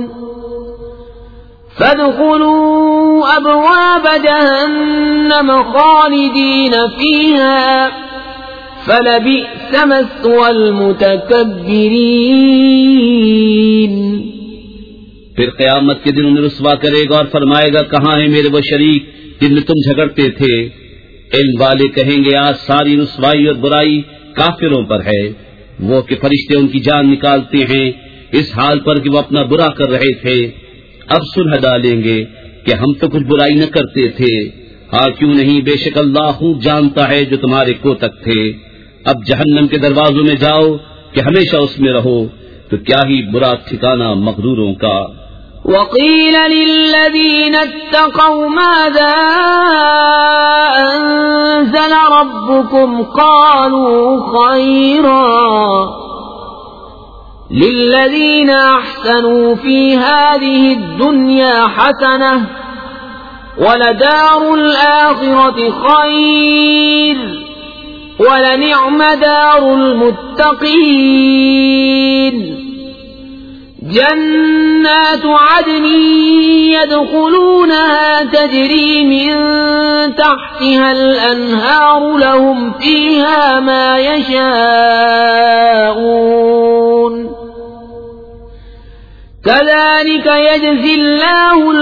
فادخلوا أبواب جهنم خالدين فيها فلبئس مثوى المتكبرين. پھر قیامت کے دن انہیں رسوا کرے گا اور فرمائے گا کہاں ہیں میرے وہ شریک جن میں تم جھگڑتے تھے. علم والے کہیں گے آج ساری رسوائی اور برائی کافروں پر ہے، وہ کہ فرشتے ان کی جان نکالتے ہیں اس حال پر کہ وہ اپنا برا کر رہے تھے. اب سلح ڈالیں گے کہ ہم تو کچھ برائی نہ کرتے تھے. ہاں کیوں نہیں، بے شک اللہ خوب جانتا ہے جو تمہارے کوتک تھے. اب جہنم کے دروازوں میں جاؤ کہ ہمیشہ اس میں رہو، تو کیا ہی برا ٹھکانہ مغروروں کا. وقيل للذين اتقوا ماذا أنزل ربكم قالوا خيرا للذين أحسنوا في هذه الدنيا حسنة ولدار الآخرة خير ولنعم دار المتقين جنات عدن يدخلونها تجري من تحتها الأنهار لهم فيها ما يشاءون كذلك يجزي الله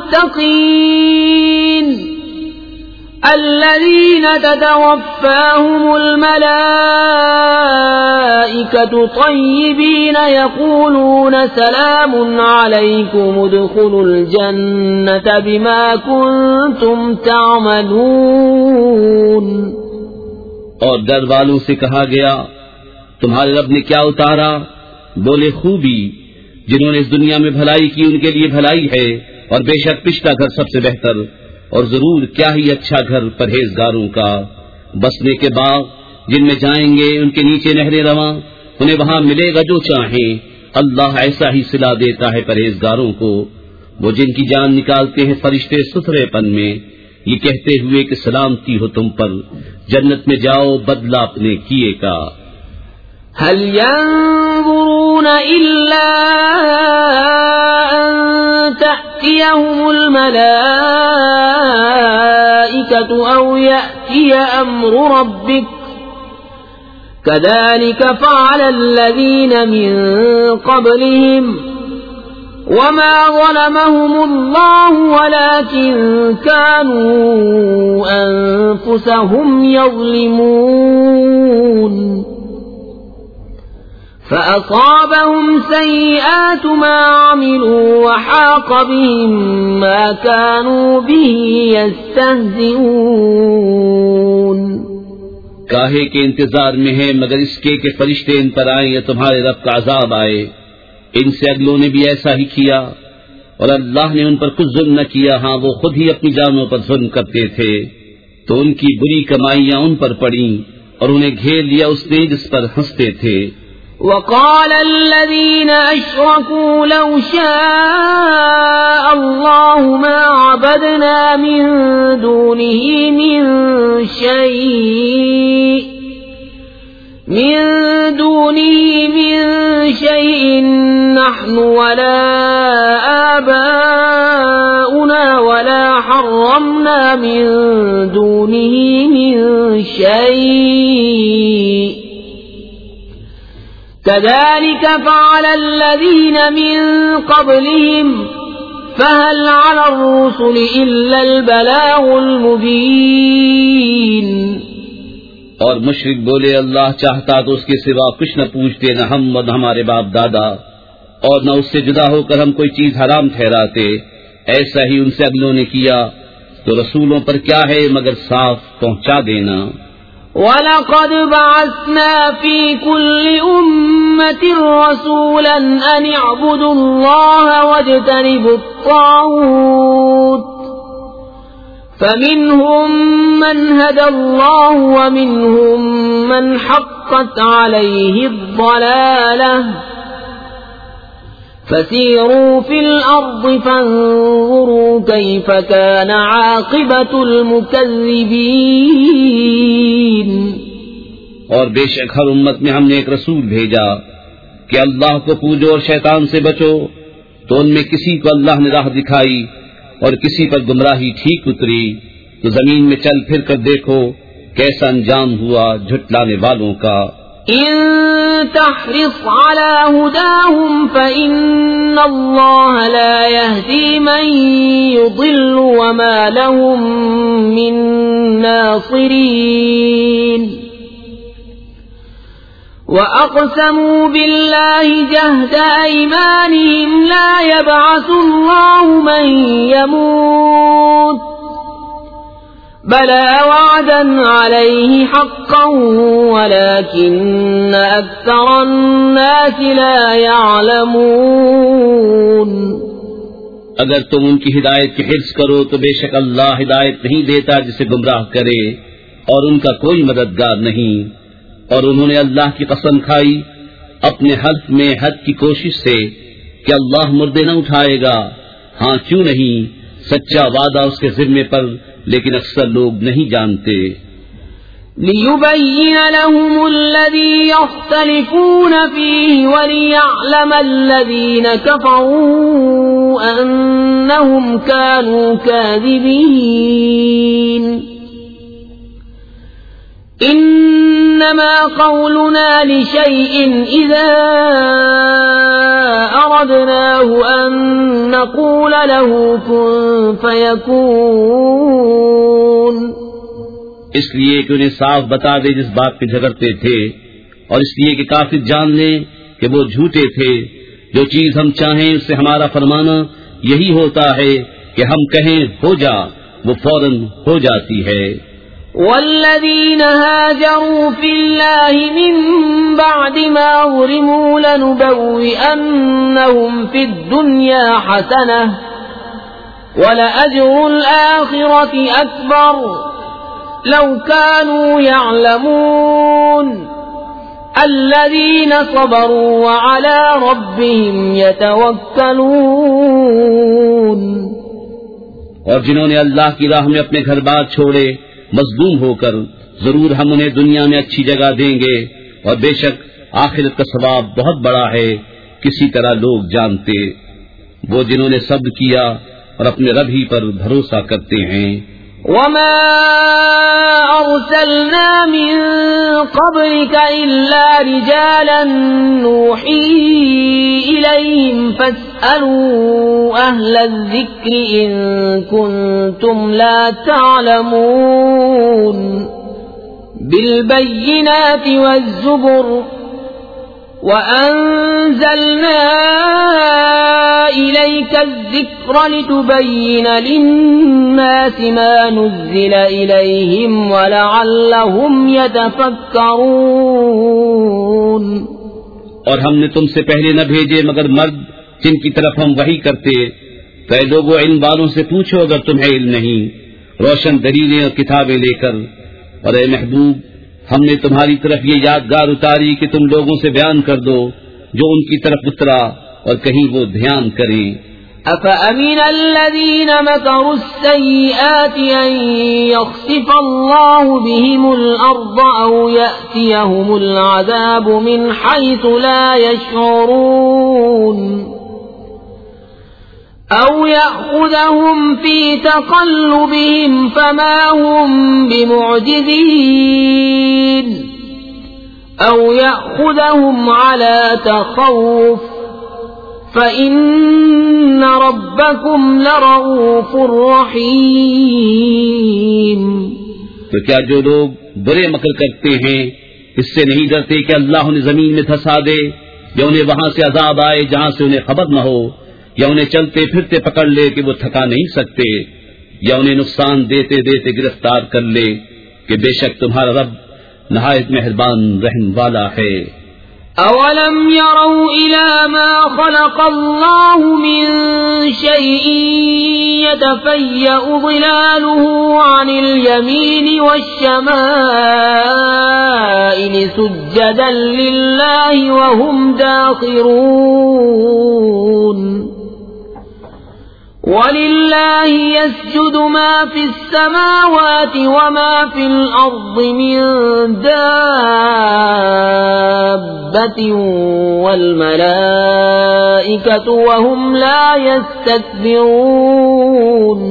المتقين الذين تتوفاهم الملائكة طيبين يقولون سلام عليكم ادخلوا الجنة بما كنتم تعملون. اور در والوں سے کہا گیا تمہارے رب نے کیا اتارا؟ بولے خوبی، جنہوں نے اس دنیا میں بھلائی کی ان کے لیے بھلائی ہے، اور بے شک پچھلا گھر سب سے بہتر، اور ضرور کیا ہی اچھا گھر پرہیزگاروں کا، بسنے کے باغ جن میں جائیں گے ان کے نیچے نہریں رواں، انہیں وہاں ملے گا جو چاہیں، اللہ ایسا ہی صلا دیتا ہے پرہیزگاروں کو. وہ جن کی جان نکالتے ہیں فرشتے ستھرے پن میں، یہ کہتے ہوئے کہ سلامتی ہو تم پر، جنت میں جاؤ بدلہ اپنے کیے کا. هل ينظرون إلا أن تأتيهم الملائكة أو يأتي أمر ربك كذلك فعل الذين من قبلهم وما ظلمهم الله ولكن كانوا أنفسهم يظلمون. فأصابهم سيئات ما عملوا وحاق بهم ما كانوا به يستهزئون. کاہے کے انتظار میں ہے مگر اس کے کہ فرشتے ان پر آئیں یا تمہارے رب کا عذاب آئے. ان سے اگلوں نے بھی ایسا ہی کیا اور اللہ نے ان پر کچھ ظلم نہ کیا، ہاں وہ خود ہی اپنی جانوں پر ظلم کرتے تھے، تو ان کی بری کمائیاں ان پر پڑیں اور انہیں گھیر لیا اس نے جس پر ہنستے تھے. وقال الذين أشركوا لو شاء الله ما عبدنا من دونه من شيء من دونه من شيء نحن ولا آباؤنا ولا حرمنا من دونه من شيء كذلك فعل الذين من قبلهم فهل على الرسل إلا البلاغ المبين. اور مشرک بولے اللہ چاہتا تو اس کے سوا کچھ نہ پوچھتے، نہ ہم اور نہ ہمارے باپ دادا، اور نہ اس سے جدا ہو کر ہم کوئی چیز حرام ٹھہراتے. ایسا ہی ان سے اگلوں نے کیا، تو رسولوں پر کیا ہے مگر صاف پہنچا دینا. وَلَقَدْ بَعَثْنَا فِي كُلِّ أُمَّةٍ رَّسُولًا أَنِ اعْبُدُوا اللَّهَ وَاجْتَنِبُوا الطَّاغُوتَ فَمِنْهُمْ مَنْ هَدَى اللَّهُ وَمِنْهُمْ مَنْ حَقَّتْ عَلَيْهِ الضَّلَالَةُ فَسِيرُوا فِي الْأَرْضِ فَانظُرُوا كَيْفَ كَانَ عَاقِبَةُ الْمُكَذِّبِينَ. اور بے شک ہر امت میں ہم نے ایک رسول بھیجا کہ اللہ کو پوجو اور شیطان سے بچو، تو ان میں کسی کو اللہ نے راہ دکھائی اور کسی پر گمراہی ٹھیک اتری. تو زمین میں چل پھر کر دیکھو کیسا انجام ہوا جھٹلانے والوں کا. إن تحرص على هداهم فإن الله لا يهدي من يضل وما لهم من ناصرين. وأقسموا بالله جهد أيمانهم لا يبعث الله من يموت بلى وعدا عليه حقا ولكن أكثر الناس لا يعلمون. اگر تم ان کی ہدایت کی حرص کرو تو بے شک اللہ ہدایت نہیں دیتا جسے گمراہ کرے، اور ان کا کوئی مددگار نہیں۔ اور انہوں نے اللہ کی قسم کھائی اپنے حلف میں حد کی کوشش سے کہ اللہ مردے نہ اٹھائے گا۔ ہاں کیوں نہیں، سچا وعدہ اس کے ذمے پر، لیکن اکثر لوگ نہیں جانتے۔ لِيُبَيِّنَ لَهُمُ الَّذِي يَخْتَلِفُونَ فِيهِ وَلِيَعْلَمَ الَّذِينَ كَفَرُوا أَنَّهُمْ كَانُوا كَاذِبِينَ إِنَّمَا قَوْلُنَا لِشَيْءٍ إِذَا أَرَدْنَاهُ أَن نَّقُولَ لَهُ كُن فَيَكُونُ، اس لیے کہ انہیں صاف بتا دے جس بات پہ جھگڑتے تھے، اور اس لیے کہ کافر جان لیں کہ وہ جھوٹے تھے۔ جو چیز ہم چاہیں اس سے ہمارا فرمانا یہی ہوتا ہے کہ ہم کہیں ہو جا، وہ فوراً ہو جاتی ہے۔ والذين هاجروا في الله من بعد ما ظلموا لنبوئنهم في الدنيا حسنة ولأجر الآخرة أكبر لو كانوا يعلمون الذين صبروا وعلى ربهم يتوكلون۔ اور جنہوں نے اللہ کی راہ میں اپنے گھر بار چھوڑے مظلوم ہو کر، ضرور ہم انہیں دنیا میں اچھی جگہ دیں گے، اور بے شک آخرت کا ثواب بہت بڑا ہے، کسی طرح لوگ جانتے۔ وہ جنہوں نے صبر کیا اور اپنے رب ہی پر بھروسہ کرتے ہیں۔ وما أرسلنا من قبلك إلا رجالا نوحي إليهم فاسألوا أهل الذكر إن كنتم لا تعلمون بالبينات والزبر وأنزلنا إليك الذكر لتبين للناس ما نزل إليهم ولعلهم يتفكرون۔ اور ہم نے تم سے پہلے نہ بھیجے مگر مرد جن کی طرف ہم وحی کرتے، تو اے لوگوں علم والوں سے پوچھو اگر تمہیں علم نہیں، روشن دلیلیں اور کتابیں لے کر۔ اور اے محبوب، ہم نے تمہاری طرف یہ یادگار اتاری کہ تم لوگوں سے بیان کر دو جو ان کی طرف اترا، اور کہیں وہ دھیان کریں۔ أَفَأَمِنَ الَّذِينَ مَكَرُوا السَّيِّئَاتِ أَن يَخْسِفَ اللَّهُ بِهِمُ الْأَرْضَ أَوْ يَأْتِيَهُمُ الْعَذَابُ مِنْ حَيْثُ لَا يَشْعُرُونَ أَوْ يَأْخُذَهُمْ فِي تَقَلُّبِهِمْ فَمَا هُمْ بِمُعْجِزِينَ أَوْ يَأْخُذَهُمْ عَلَى تَخَوُّفٍ فَإِنَّ رَبَّكُمْ لَرَءُوفٌ رَحِيمٌ۔ تو کیا جو لوگ برے مکر کرتے ہیں اس سے نہیں ڈرتے کہ اللہ انہیں زمین میں دھسا دے، یا انہیں وہاں سے عذاب آئے جہاں سے انہیں خبر نہ ہو، یا انہیں چلتے پھرتے پکڑ لے کہ وہ تھکا نہیں سکتے، یا انہیں نقصان دیتے دیتے گرفتار کر لے کہ بے شک تمہارا رب نہایت مہربان رحم والا ہے۔ أَوَلَمْ يَرَوْا إِلَى مَا خَلَقَ اللَّهُ مِن شَيْءٍ يَتَفَيَّأُ ظِلَالُهُ عَنِ الْيَمِينِ وَالشَّمَائِلِ سُجَّدًا لِلَّهِ وَهُمْ دَاخِرُونَ وَلِلَّهِ يَسْجُدُ مَا فِي السَّمَاوَاتِ وَمَا فِي الْأَرْضِ مِن دَابَّةٍ وَالْمَلَائِكَةُ وَهُمْ لَا يَسْتَكْبِرُونَ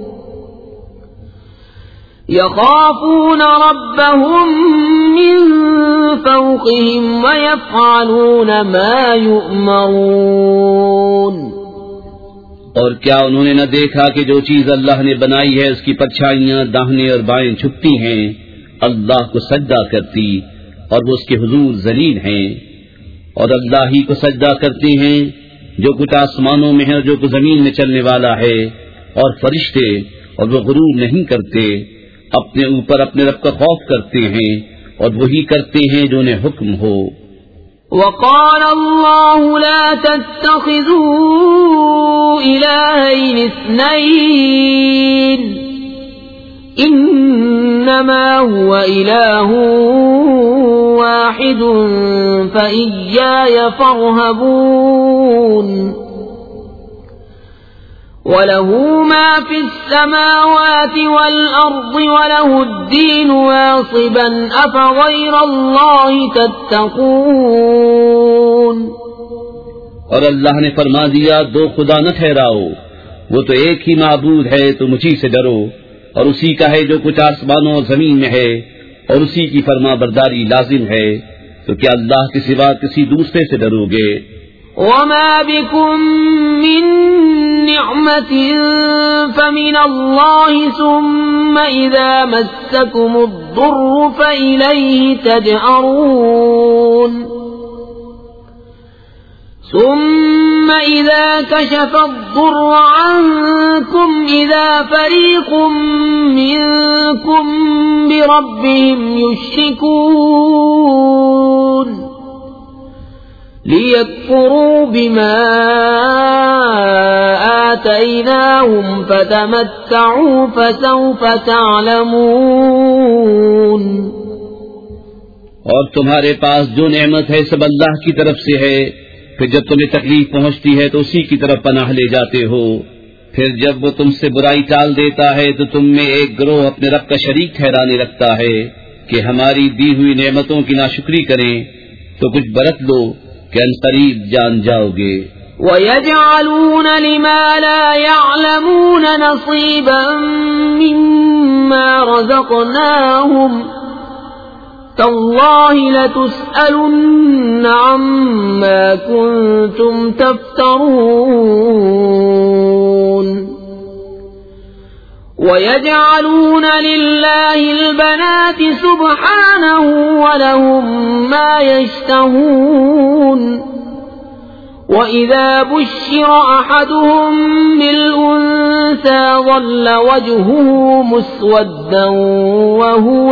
يَخَافُونَ رَبَّهُم مِّن فَوْقِهِمْ وَيَفْعَلُونَ مَا يُؤْمَرُونَ۔ اور کیا انہوں نے نہ دیکھا کہ جو چیز اللہ نے بنائی ہے اس کی پرچھائیاں داہنے اور بائیں چھپتی ہیں، اللہ کو سجدہ کرتی، اور وہ اس کے حضور ذلیل ہیں، اور اللہ ہی کو سجدہ کرتے ہیں جو کچھ آسمانوں میں ہے اور جو کچھ زمین میں چلنے والا ہے، اور فرشتے، اور وہ غرور نہیں کرتے، اپنے اوپر اپنے رب کا خوف کرتے ہیں، اور وہی کرتے ہیں جو انہیں حکم ہو۔ وقال الله لا تتخذوا إلهين اثنين إنما هو إله واحد فإياي فارهبون وله ما في السماوات والأرض وله الدين واصبا أفغير الله تتقون. اور اللہ نے فرما دیا دو خدا نہ ٹھہراؤ، وہ تو ایک ہی معبود ہے، تو مجھی سے ڈرو، اور اسی کا ہے جو کچھ آسمانوں اور زمین میں ہے، اور اسی کی فرما برداری لازم ہے، تو کیا اللہ کے سوا کسی دوسرے سے ڈرو گے؟ وما بكم من نعمة فمن الله ثم إذا مسكم الضر فإليه تجأرون ثم إذا كشف الضر عنكم إذا فريق منكم بربهم يشركون ليكفروا بما آتيناهم فتمتعوا فسوف تعلمون. اور تمہارے پاس جو نعمت ہے سب اللہ کی طرف سے ہے، پھر جب تمہیں تکلیف پہنچتی ہے تو اسی کی طرف پناہ لے جاتے ہو، پھر جب وہ تم سے برائی ٹال دیتا ہے تو تم میں ایک گروہ اپنے رب کا شریک ٹھہرانے لگتا ہے کہ ہماری دی ہوئی نعمتوں کی ناشکری کریں، تو کچھ برت لو کہ ان قریب جان جاؤ گے. وَيَجْعَلُونَ لِمَا لَا يَعْلَمُونَ نَصِيبًا مِّمَّا رَزَقْنَاهُمْ تَاللَّهِ لَتُسْأَلُنَّ عَمَّا كُنتُمْ تَفْتَرُونَ. وَيَجْعَلُونَ لِلَّهِ الْبَنَاتِ سُبْحَانَهُ وَلَهُم مَّا يَشْتَهُونَ. وَإِذَا بُشِّرَ أَحَدُهُم بِالْأُنثَىٰ ظَلَّ وَجْهُهُ مُسْوَدًّا وَهُوَ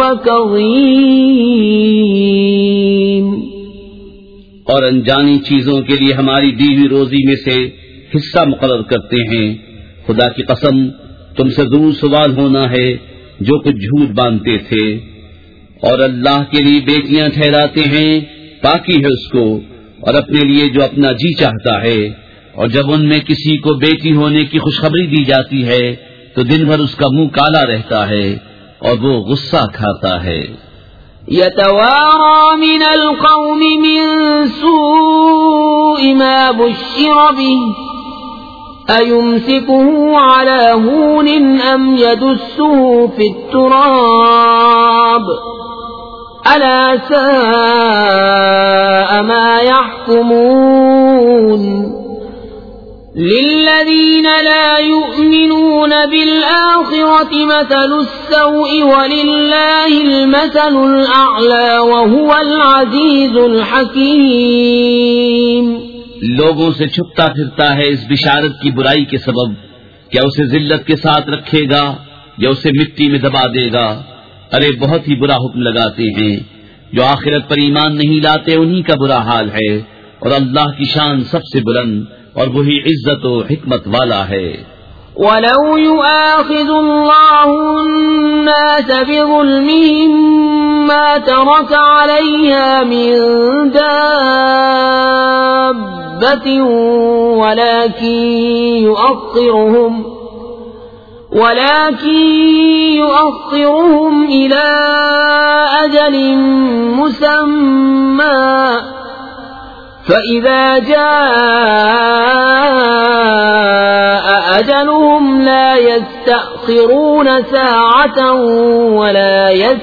كَظِيمٌ. اور انجانی چیزوں کے لیے ہماری دی ہوئی روزی میں سے حصہ مقرر کرتے ہیں. خدا کی قسم تم سے ضرور سوال ہونا ہے جو کچھ جھوٹ باندھتے تھے. اور اللہ کے لیے بیٹیاں ٹھہراتے ہیں، پاکی ہے اس کو، اور اپنے لیے جو اپنا جی چاہتا ہے، اور جب ان میں کسی کو بیٹی ہونے کی خوشخبری دی جاتی ہے تو دن بھر اس کا منہ کالا رہتا ہے اور وہ غصہ کھاتا ہے. يتوارى من القوم من سوء ما بشر به أيمسكه على هون أم يدسه في التراب ألا ساء ما يحكمون. للذين لا يؤمنون بالآخرة مثل السوء ولله المثل الأعلى وهو العزيز الحكيم. لوگوں سے چھپتا پھرتا ہے اس بشارت کی برائی کے سبب، کیا اسے ذلت کے ساتھ رکھے گا یا اسے مٹی میں دبا دے گا؟ ارے بہت ہی برا حکم لگاتے ہیں. جو آخرت پر ایمان نہیں لاتے انہی کا برا حال ہے، اور اللہ کی شان سب سے بلند اور وہی عزت و حکمت والا ہے. وَلَوْ يُؤَاخِذُ اللَّهُ النَّاسَ بِظُلْمِهِمْ مَا تَرَكَ عَلَيْهَا مِن دَابَّةٍ وَلَكِن يُؤَخِّرُهُمْ ولكن يؤخرهم إلى أجل مسمى فإذا جاء أجلهم لا يستأخرون ساعة ولا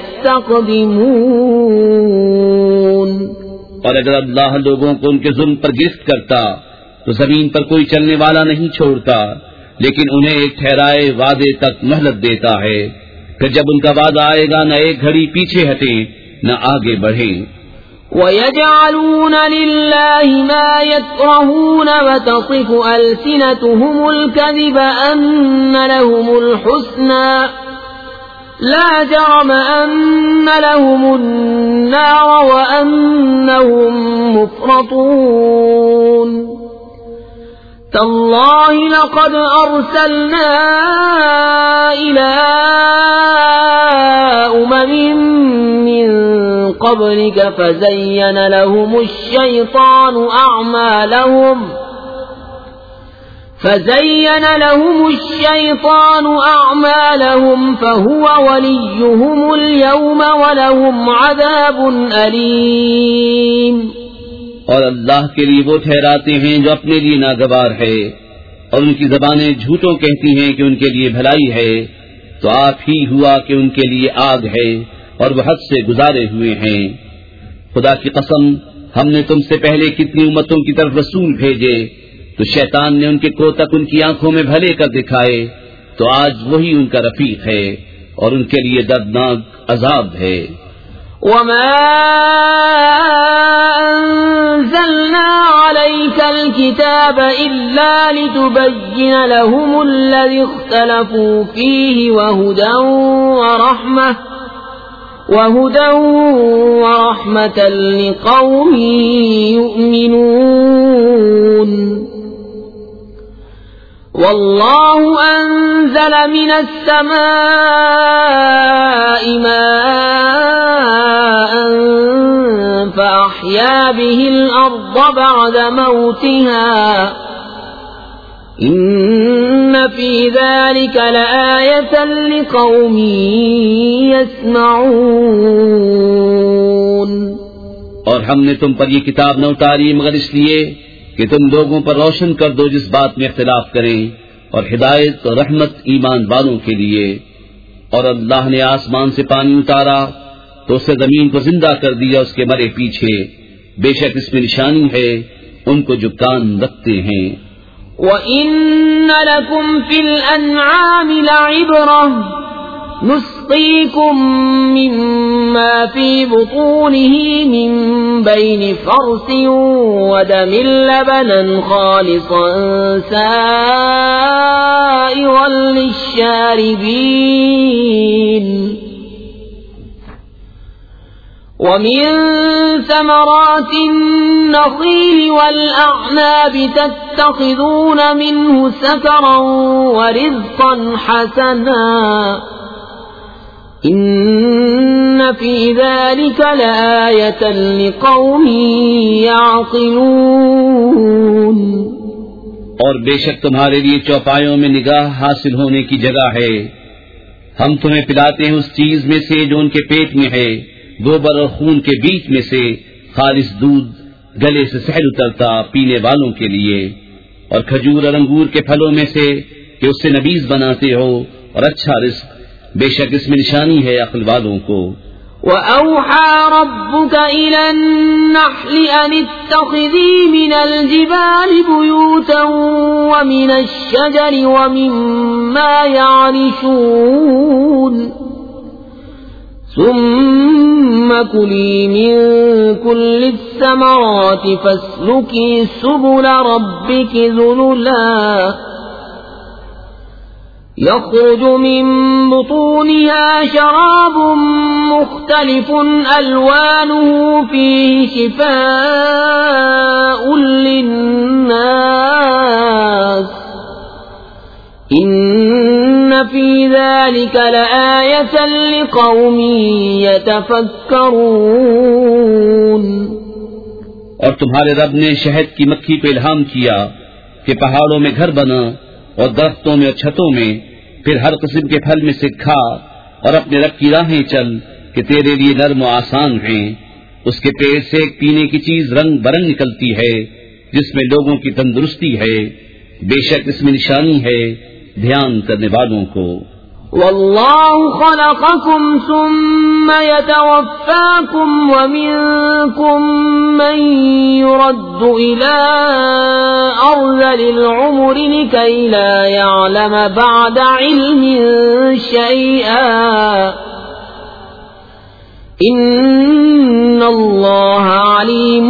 يستقدمون. اور اگر اللہ لوگوں کو ان کے ظلم پر گرفت کرتا تو زمین پر کوئی چلنے والا نہیں چھوڑتا، لیکن انہیں ایک ٹھہرائے وعدے تک مہلت دیتا ہے. پھر جب ان کا وعدہ آئے گا نہ ایک گھڑی پیچھے ہٹیں نہ آگے بڑھیں. وَيَجْعَلُونَ لِلَّهِ مَا يَكْرَهُونَ وَتَصِفُ أَلْسِنَتُهُمُ الْكَذِبَ أَنَّ لَهُمُ الْحُسْنَى لا جرم أن لهم النار وأنهم مفرطون تالله لقد أرسلنا إلى أمم من قبلك فزين لهم الشيطان أعمالهم فزين لهم الشيطان أعمالهم فهو وليهم اليوم ولهم عذاب أليم. اور اللہ کے لیے وہ ٹھہراتے ہیں جو اپنے لیے ناگوار ہے، اور ان کی زبانیں جھوٹوں کہتی ہیں کہ ان کے لیے بھلائی ہے، تو آپ ہی ہوا کہ ان کے لیے آگ ہے اور وہ حد سے گزارے ہوئے ہیں. خدا کی قسم، ہم نے تم سے پہلے کتنی امتوں کی طرف رسول بھیجے، تو شیطان نے ان کے کوتک ان کی آنکھوں میں بھلے کر دکھائے، تو آج وہی ان کا رفیق ہے اور ان کے لیے دردناک عذاب ہے. وما أنزلنا عليك الكتاب إلا لتبين لهم الذي اختلفوا فيه وهدى ورحمة وهدى ورحمة لقوم يؤمنون. والله أنزل من السماء ماء فأحيا به الأرض بعد موتها إن في ذلك لآية لقوم يسمعون. اور ہم نے تم پر یہ کتاب نہ اتاری مگر اس لیے کہ تم لوگوں پر روشن کر دو جس بات میں اختلاف کریں، اور ہدایت اور رحمت ایمان والوں کے لیے. اور اللہ نے آسمان سے پانی اتارا تو اس سے زمین کو زندہ کر دیا اس کے مرے پیچھے، بے شک اس میں نشانی ہے ان کو جو کان رکھتے ہیں. وَإِنَّ لَكُمْ فِي الْأَنْعَامِ لَعِبْرَةً نسقيكم مما في بطونه من بين فرث ودم لبنا خالصا سائغا للشاربين ومن ثمرات النخيل والأعناب تتخذون منه سكرا ورزقا حسنا إن في ذلك لآية لقوم يعقلون. اور بے شک تمہارے لیے چوپایوں میں نگاہ حاصل ہونے کی جگہ ہے. ہم تمہیں پلاتے ہیں اس چیز میں سے جو ان کے پیٹ میں ہے، گوبر اور خون کے بیچ میں سے خالص دودھ گلے سے سہل اترتا پینے والوں کے لیے، اور کھجور اور انگور کے پھلوں میں سے کہ اس سے نبیذ بناتے ہو، اور اچھا رزق. بے شک اس میں نشانی ہے عقل والوں کو. وَأَوْحَى رَبُّكَ إِلَى النَّحْلِ أَنِ اتَّخِذِي مِنَ الْجِبَالِ بُيُوتًا وَمِنَ الشَّجَرِ وَمِمَّا يَعْرِشُونَ ثُمَّ كُلِي مِن كُلِّ الثَّمَرَاتِ فَاسْلُكِي سُبُلَ رَبِّكِ ذُلُلًا يخرج من بطونها شراب مختلف ألوانه فيه شفاء للناس إن في ذلك لآية لقوم يتفكرون. اور تمہارے رب نے شہد کی مکھی کو الہام کیا کہ پہاڑوں میں گھر بنا اور درختوں میں اور چھتوں میں، پھر ہر قسم کے پھل میں سے کھا اور اپنے رب کی راہیں چل کہ تیرے لیے نرم و آسان ہیں. اس کے پیٹ سے ایک پینے کی چیز رنگ برنگ نکلتی ہے جس میں لوگوں کی تندرستی ہے. بے شک اس میں نشانی ہے دھیان کرنے والوں کو. والله خلقكم ثم يتوفاكم ومنكم من يرد إلى أرذل العمر لكي لا يعلم بعد علم شيئا إن الله عليم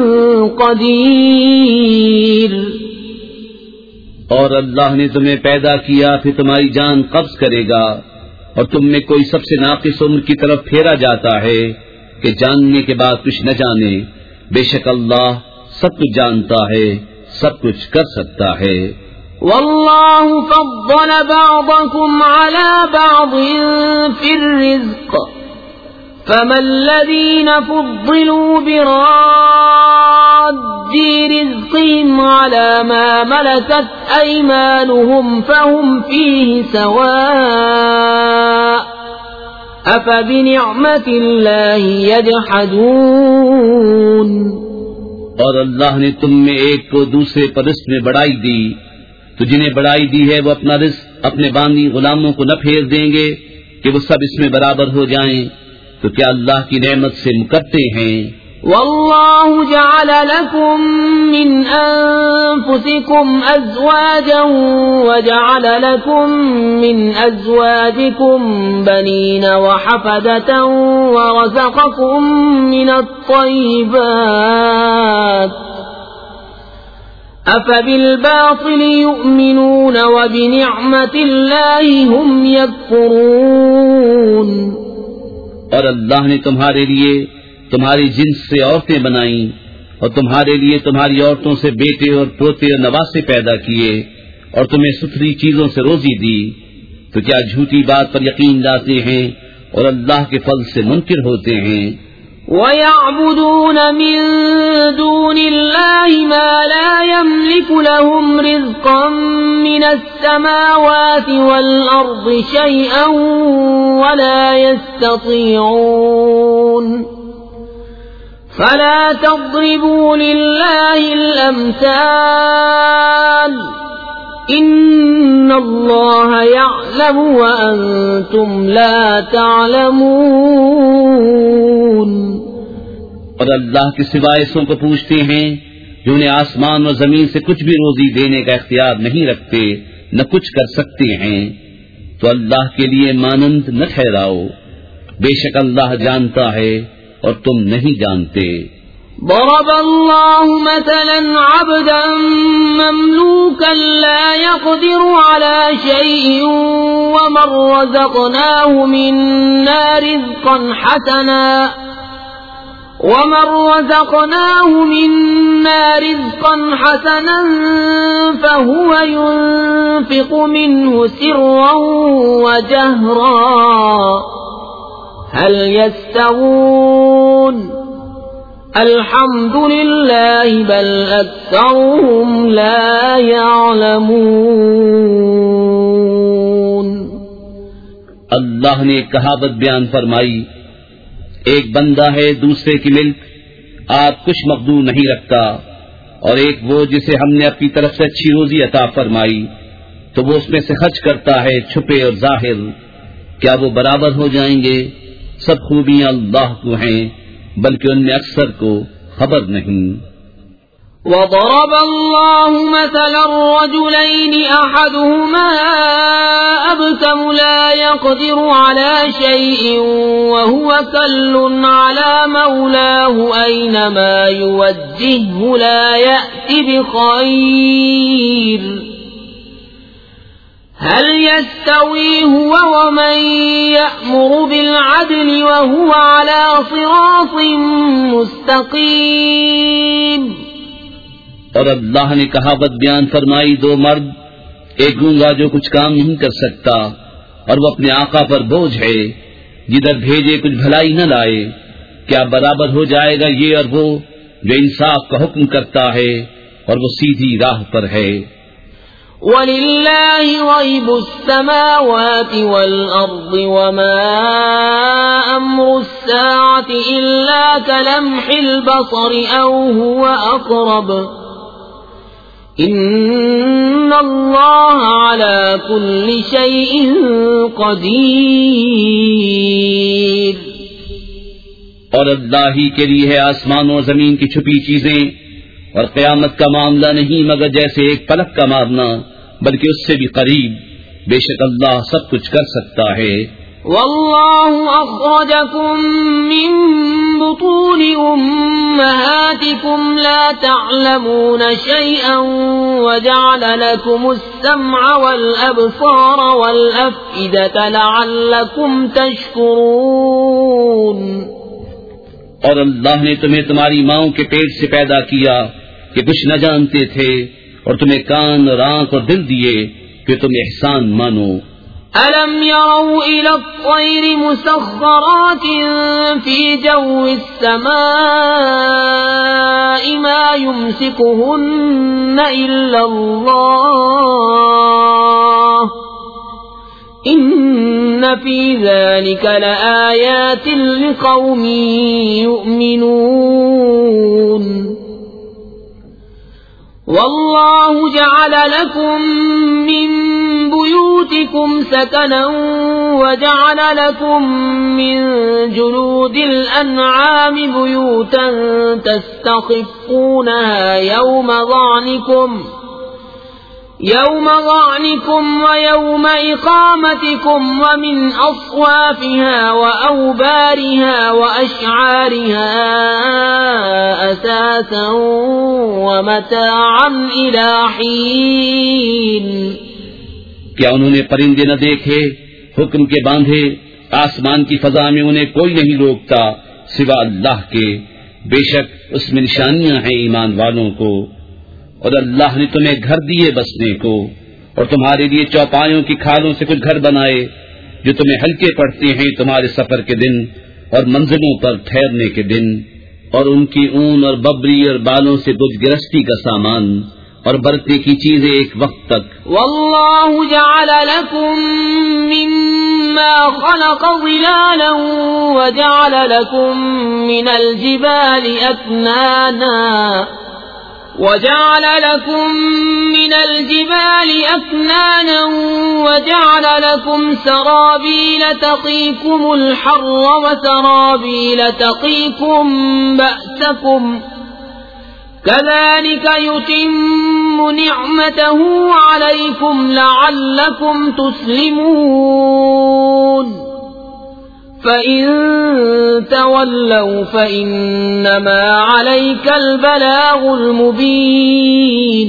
قدير. اور اللہ نے تمہیں پیدا کیا پھر تمہاری جان قبض کرے گا، اور تم میں کوئی سب سے ناقص عمر کی طرف پھیرا جاتا ہے کہ جاننے کے بعد کچھ نہ جانے. بے شک اللہ سب کچھ جانتا ہے، سب کچھ کر سکتا ہے. والله فضل بعضكم على بعض في الرزق فما الذين فضلوا براد رزقهم على ما ملكت أيمانهم فهم فيه سواء أفبنعمة الله يجحدون. اور اللہ نے تم میں ایک کو دوسرے پر رزق میں بڑائی دی، تو جنہیں بڑائی دی ہے وہ اپنا رزق اپنے بانی غلاموں کو نہ پھیر دیں گے کہ وہ سب اس میں برابر ہو جائیں، تو کیا اللہ کی نعمت سے مکرتے ہیں؟ والله جعل لكم من أنفسكم أزواجا وجعل لكم من أزواجكم بنين وحفدة ورزقكم من الطيبات أفبالباطل يؤمنون وبنعمة الله هم يكفرون. اور اللہ نے تمہارے لیے تمہاری جنس سے عورتیں بنائیں اور تمہارے لیے تمہاری عورتوں سے بیٹے اور پوتے اور نواسے پیدا کیے اور تمہیں ستھری چیزوں سے روزی دی، تو کیا جھوٹی بات پر یقین لاتے ہیں اور اللہ کے فضل سے منکر ہوتے ہیں؟ وَيَعْبُدُونَ مِن دُونِ اللَّهِ مَا لَا يَمْلِكُ لَهُمْ رِزْقًا مِّنَ السَّمَاوَاتِ وَالْأَرْضِ شَيْئًا وَلَا يَسْتَطِيعُونَ فَلَا تَضْرِبُوا لِلَّهِ الْأَمْثَالَ إِنَّ اللَّهَ يَعْلَمُ وَأَنْتُمْ لَا تَعْلَمُونَ. اور اللہ کے سوائے ایسوں کو پوچھتے ہیں جو انہیں آسمان اور زمین سے کچھ بھی روزی دینے کا اختیار نہیں رکھتے نہ کچھ کر سکتے ہیں، تو اللہ کے لیے مانند نہ ٹھہراؤ، بے شک اللہ جانتا ہے اور تم نہیں جانتے. ضرب الله مثلا عبدا مملوكا لا يقدر على شيء ومن رزقناه منا رزقا حسنا ومن رزقناه منا رزقا حسنا فهو ينفق منه سرا وجهرا هل يستوون الحمد لله بل أكثرهم لا يعلمون. اللہ نے ایک کہاوت بیان فرمائی، ایک بندہ ہے دوسرے کی ملک، آپ کچھ مقدور نہیں رکھتا، اور ایک وہ جسے ہم نے اپنی طرف سے اچھی روزی عطا فرمائی تو وہ اس میں سے خرچ کرتا ہے چھپے اور ظاہر، کیا وہ برابر ہو جائیں گے؟ سب خوبیاں اللہ کو ہیں بلکہ ان میں اکثر کو خبر نہیں. وضرب الله مثلا رجلين أحدهما أبكم لا يقدر على شيء وهو كل على مولاه أينما يوجهه لا يأتي بخير هل يستوي هو ومن يأمر بالعدل وهو على صراط مستقيم. اور اللہ نے کہاوت بیان فرمائی، دو مرد، ایک گونگا جو کچھ کام نہیں کر سکتا اور وہ اپنے آقا پر بوجھ ہے، جدھر بھیجے کچھ بھلائی نہ لائے، کیا برابر ہو جائے گا یہ اور وہ جو انصاف کا حکم کرتا ہے اور وہ سیدھی راہ پر ہے. وَلِلَّهِ غَيْبُ السَّمَاوَاتِ وَالْأَرْضِ وَمَا أَمْرُ السَّاعَةِ إِلَّا كَلَمْحِ الْبَصَرِ أَوْ هُوَ أَقْرَبُ إِنَّ اللَّهَ عَلَى كُلِّ شَيْءٍ قَدِيرٌ. اور اللہ ہی کے لیے ہے آسمان و زمین کی چھپی چیزیں، اور قیامت کا معاملہ نہیں مگر جیسے ایک پلک کا مارنا، بلکہ اس سے بھی قریب، بے شک اللہ سب کچھ کر سکتا ہے. والله أخرجكم من بطون أمهاتكم ذلكم لا تعلمون شيئا وجعل لكم السمع والأبصار والأفئدة لعلكم تشكرون. اور اللہ نے تمہیں تمہاری ماؤں کے پیٹ سے پیدا کیا کہ کچھ نہ جانتے تھے، اور تمہیں کان اور آنکھ اور دل دیے کہ تم احسان مانو. أَلَمْ يَرَوْا إِلَى الطَّيْرِ مُسَخَّرَاتٍ فِي جَوِّ السَّمَاءِ مَا يُمْسِكُهُنَّ إِلَّا اللَّهُ إِنَّ فِي ذَلِكَ لَآيَاتٍ لِقَوْمٍ يُؤْمِنُونَ. وَاللَّهُ جَعَلَ لَكُم مِّن بُيُوتِكُمْ سَكَنًا وَجَعَلَ لَكُم مِّن جُلُودِ الْأَنْعَامِ بُيُوتًا تَسْتَخِفُّونَهَا يَوْمَ ظَعْنِكُمْ يوم ظعنكم ويوم إقامتكم ومن أصوافها وأوبارها وأشعارها أثاثا ومتاعا إلى حين. کیا انہوں نے پرندے نہ دیکھے حکم کے باندھے؟ آسمان کی فضا میں انہیں کوئی نہیں روکتا سوا اللہ کے. بے شک اس میں نشانیاں ہیں ایمان والوں کو. اور اللہ نے تمہیں گھر دیے بسنے کو، اور تمہارے لیے چوپایوں کی کھالوں سے کچھ گھر بنائے جو تمہیں ہلکے پڑتے ہیں تمہارے سفر کے دن اور منزلوں پر ٹھہرنے کے دن، اور ان کی اون اور ببری اور بالوں سے کچھ گرستی کا سامان اور برتنے کی چیزیں ایک وقت تک. واللہ جعل لکم مما خلق ظلالا وجعل لکم من الجبال اکنانا وجعل لكم من الجبال أكنانا وجعل لكم سرابيل تقيكم الحر وسرابيل تقيكم بأسكم كذلك يتم نعمته عليكم لعلكم تسلمون. فَإِن تَوَلَّوْا فَإِنَّمَا عَلَيْكَ الْبَلَاغُ الْمُبِينُ.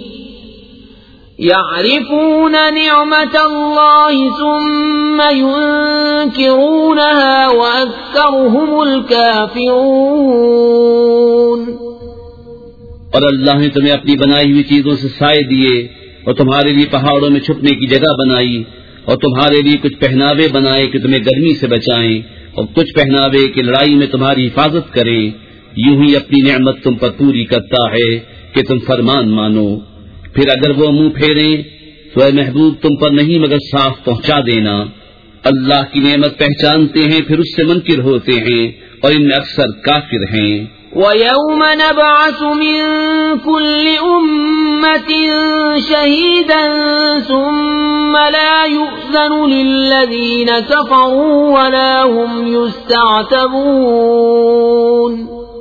يَعْرِفُونَ نِعْمَةَ اللَّهِ ثُمَّ يُنكِرُونَهَا وَأَكْثَرُهُمُ الْكَافِرُونَ. اور اللہ نے تمہیں اپنی بنائی ہوئی چیزوں سے سائے دیے، اور تمہارے لیے پہاڑوں میں چھپنے کی جگہ بنائی، اور تمہارے لیے کچھ پہناوے بنائے کہ تمہیں گرمی سے بچائیں، اور کچھ پہناوے کہ لڑائی میں تمہاری حفاظت کریں. یوں ہی اپنی نعمت تم پر پوری کرتا ہے کہ تم فرمان مانو. پھر اگر وہ منہ پھیریں تو اے محبوب تم پر نہیں مگر صاف پہنچا دینا. اللہ کی نعمت پہچانتے ہیں پھر اس سے منکر ہوتے ہیں، اور ان میں اکثر کافر ہیں. وَيَوْمَ نَبْعَثُ مِن كُلِّ أُمَّةٍ شَهِيدًا ثُمَّ لَا يُؤْذَنُ لِلَّذِينَ كَفَرُوا وَلَا هُمْ يُسْتَعْتَبُونَ.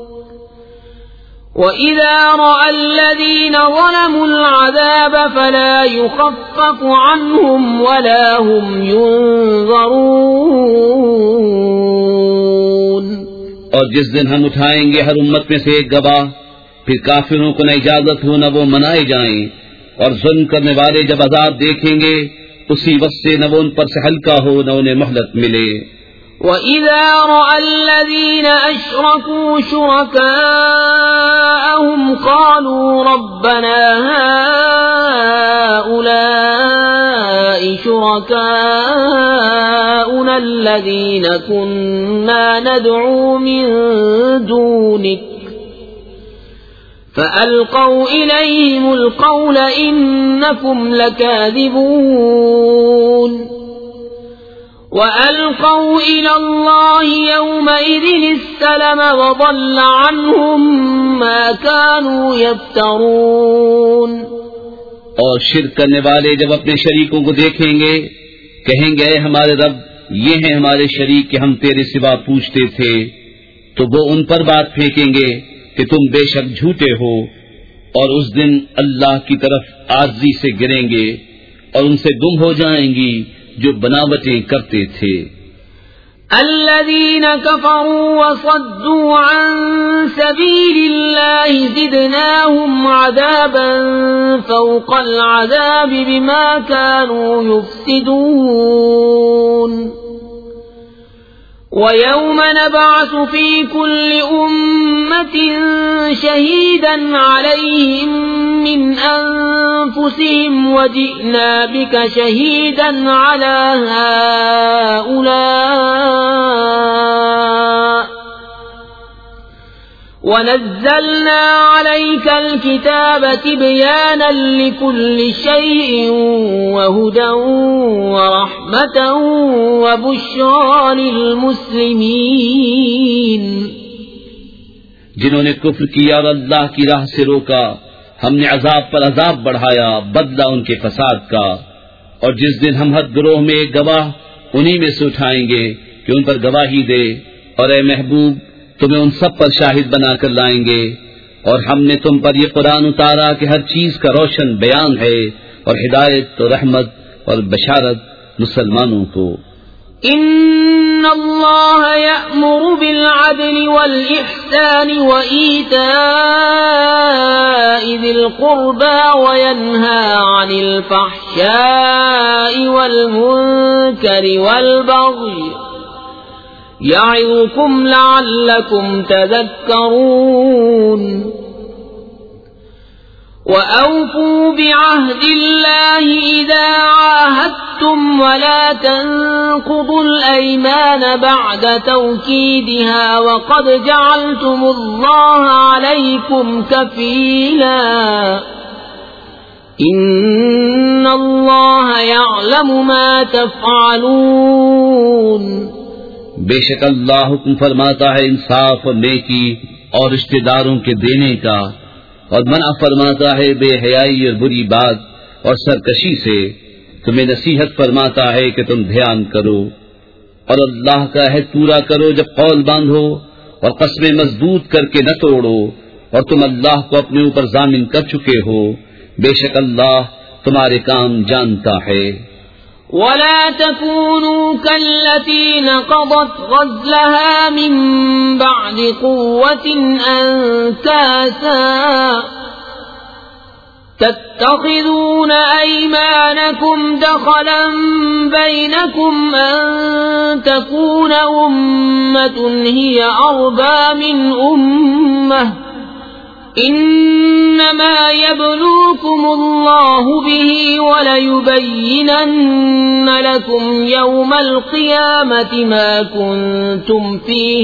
وَإِذَا رَأَى الَّذِينَ ظَلَمُوا الْعَذَابَ فَلَا يُخَفَّفُ عَنْهُمْ وَلَا هُمْ يُنظَرُونَ. اور جس دن ہم اٹھائیں گے ہر امت میں سے ایک گواہ، پھر کافروں کو نہ اجازت ہو نہ وہ منائے جائیں، اور ظلم کرنے والے جب عذاب دیکھیں گے اسی وقت سے نہ وہ ان پر سے ہلکا ہو نہ انہیں مہلت ملے. وَإِذَا رَأَى الَّذِينَ أَشْرَكُوا شُرَكَاءَهُمْ قَالُوا رَبَّنَا هَؤُلَاءِ شُرَكَاؤُنَا الَّذِينَ كُنَّا نَدْعُو مِن دُونِكَ فَأَلْقَوْا إِلَيْهِمُ الْقَوْلَ إِنَّكُمْ لَكَاذِبُونَ. وَأَلْقَوْا إِلَى اللَّهِ يَوْمَئِذٍ السَّلَمَ وَضَلَّ عَنْهُمْ مَا كَانُوا يَفْتَرُونَ. اور شرک کرنے والے جب اپنے شریکوں کو دیکھیں گے کہیں گے اے ہمارے رب یہ ہیں ہمارے شریک کہ ہم تیرے سوا پوچھتے تھے، تو وہ ان پر بات پھینکیں گے کہ تم بے شک جھوٹے ہو، اور اس دن اللہ کی طرف عاجزی سے گریں گے اور ان سے گم ہو جائیں گی جو بناوٹیں کرتے تھے. الذين كفروا وصدوا عن سبيل الله زدناهم عذابا فوق العذاب بما كانوا يفسدون ويوم نبعث في كل أمة شهيدا عليهم من أنفسهم وجئنا بك شهيدا على هؤلاء ونزلنا عليك الكتاب تبيانا لكل شيء وهدى ورحمة وبشرى للمسلمين. جنہوں نے کفر کیا اور اللہ کی راہ سے روکا ہم نے عذاب پر عذاب بڑھایا بدلہ ان کے فساد کا. اور جس دن ہم حد گروہ میں ایک گواہ انہی میں سے اٹھائیں گے کہ ان پر گواہی دے. اور اے محبوب تمہیں ان سب پر شاہد بنا کر لائیں گے. اور ہم نے تم پر یہ قرآن اتارا کہ ہر چیز کا روشن بیان ہے اور ہدایت اور رحمت اور بشارت مسلمانوں کو. ان اللہ یأمر بالعدل والإحسان وإیتاء ذی القربى وینہا عن الفحشاء والمنکر والبغی یعظکم لعلکم تذکرون. وَأَوْفُوا بِعَهْدِ اللَّهِ إِذَا عَاهَدتُّمْ وَلَا تَنقُضُوا الْأَيْمَانَ بَعْدَ تَوْكِيدِهَا وَقَدْ جَعَلْتُمُ اللَّهَ عَلَيْكُمْ كَفِيلًا إِنَّ اللَّهَ يَعْلَمُ مَا تَفْعَلُونَ. بے شک اللہ حکم فرماتا ہے انصاف اور نیکی اور رشتہ داروں کے دینے کا اور منع فرماتا ہے بے حیائی اور بری بات اور سرکشی سے. تمہیں نصیحت فرماتا ہے کہ تم دھیان کرو اور اللہ کا عہد پورا کرو جب قول باندھو اور قسمیں مضبوط کر کے نہ توڑو. اور تم اللہ کو اپنے اوپر ضامن کر چکے ہو بے شک اللہ تمہارے کام جانتا ہے. ولا تكونوا كالتي نقضت غزلها من بعد قوة أنكاسا تتخذون أيمانكم دخلا بينكم أن تكون أمة هي أربى من أمة انما يبلوكم الله به وليبينن لكم يوم القيامة ما كنتم فيه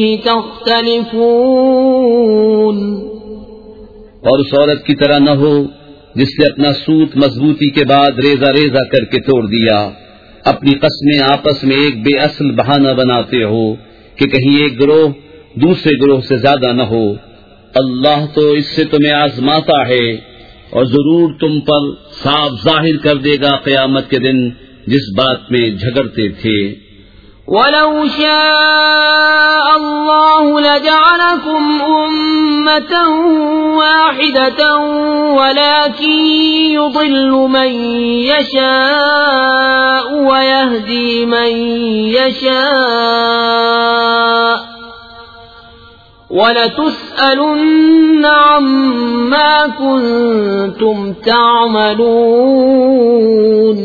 تختلفون. اور اس عورت کی طرح نہ ہو جس نے اپنا سوت مضبوطی کے بعد ریزہ ریزہ کر کے توڑ دیا. اپنی قسمیں آپس میں ایک بے اصل بہانہ بناتے ہو کہ کہیں ایک گروہ دوسرے گروہ سے زیادہ نہ ہو. اللہ تو اس سے تمہیں آزماتا ہے اور ضرور تم پر صاف ظاہر کر دے گا قیامت کے دن جس بات میں جھگڑتے تھے. وَلَوْ شَاءَ اللَّهُ لَجَعَلَكُمْ أُمَّةً وَاحِدَةً وَلَكِنْ يُضِلُّ مَنْ يَشَاءُ وَيَهْدِي مَنْ يَشَاءُ وَلَتُسْأَلُنَّ عَمَّا كُنْتُمْ تَعْمَلُونَ.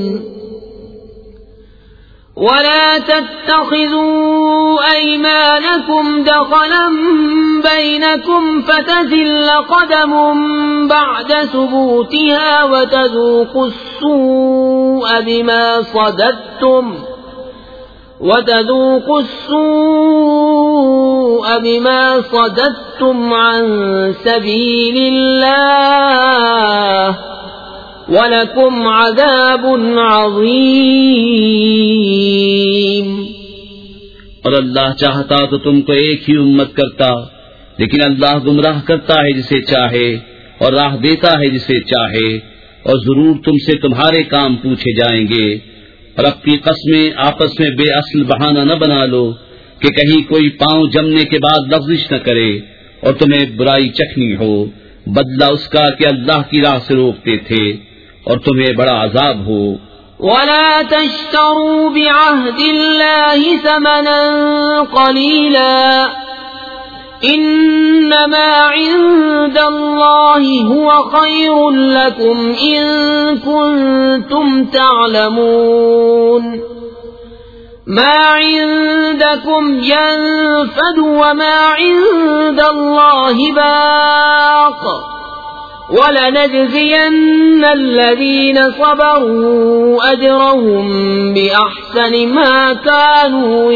وَلَا تَتَّخِذُوا أَيْمَانَكُمْ دَخَلًا بَيْنَكُمْ فَتَزِلَّ قَدَمٌ بَعْدَ ثُبُوتِهَا وَتَذُوقُوا السُّوءَ بِمَا صَدَدتُّمْ وَتَذُوقُوا السُّوءَ بِمَا صَدَدتُّمْ عَن سَبِيلِ اللَّهِ وَلَكُمْ عَذَابٌ عَظِيمٌ. اور اللہ چاہتا تو تم کو ایک ہی امت کرتا لیکن اللہ گمراہ کرتا ہے جسے چاہے اور راہ دیتا ہے جسے چاہے. اور ضرور تم سے تمہارے کام پوچھے جائیں گے. اور اپنی قسمیں آپس میں بے اصل بہانہ نہ بنا لو کہ کہیں کوئی پاؤں جمنے کے بعد لغزش نہ کرے اور تمہیں برائی چکھنی ہو. بدلہ اس کا کہ اللہ کی راہ سے روکتے تھے اور تمہیں بڑا عذاب ہو. ولا تشتروا بعهد الله ثمنا قليلا إنما عند الله هو خير لكم إن كنتم تعلمون ما عندكم ينفد وما عند الله باق وَلَنَجْزِيَنَّ الَّذِينَ صَبَرُوا أَجْرَهُمْ بِأَحْسَنِ مَا كَانُوا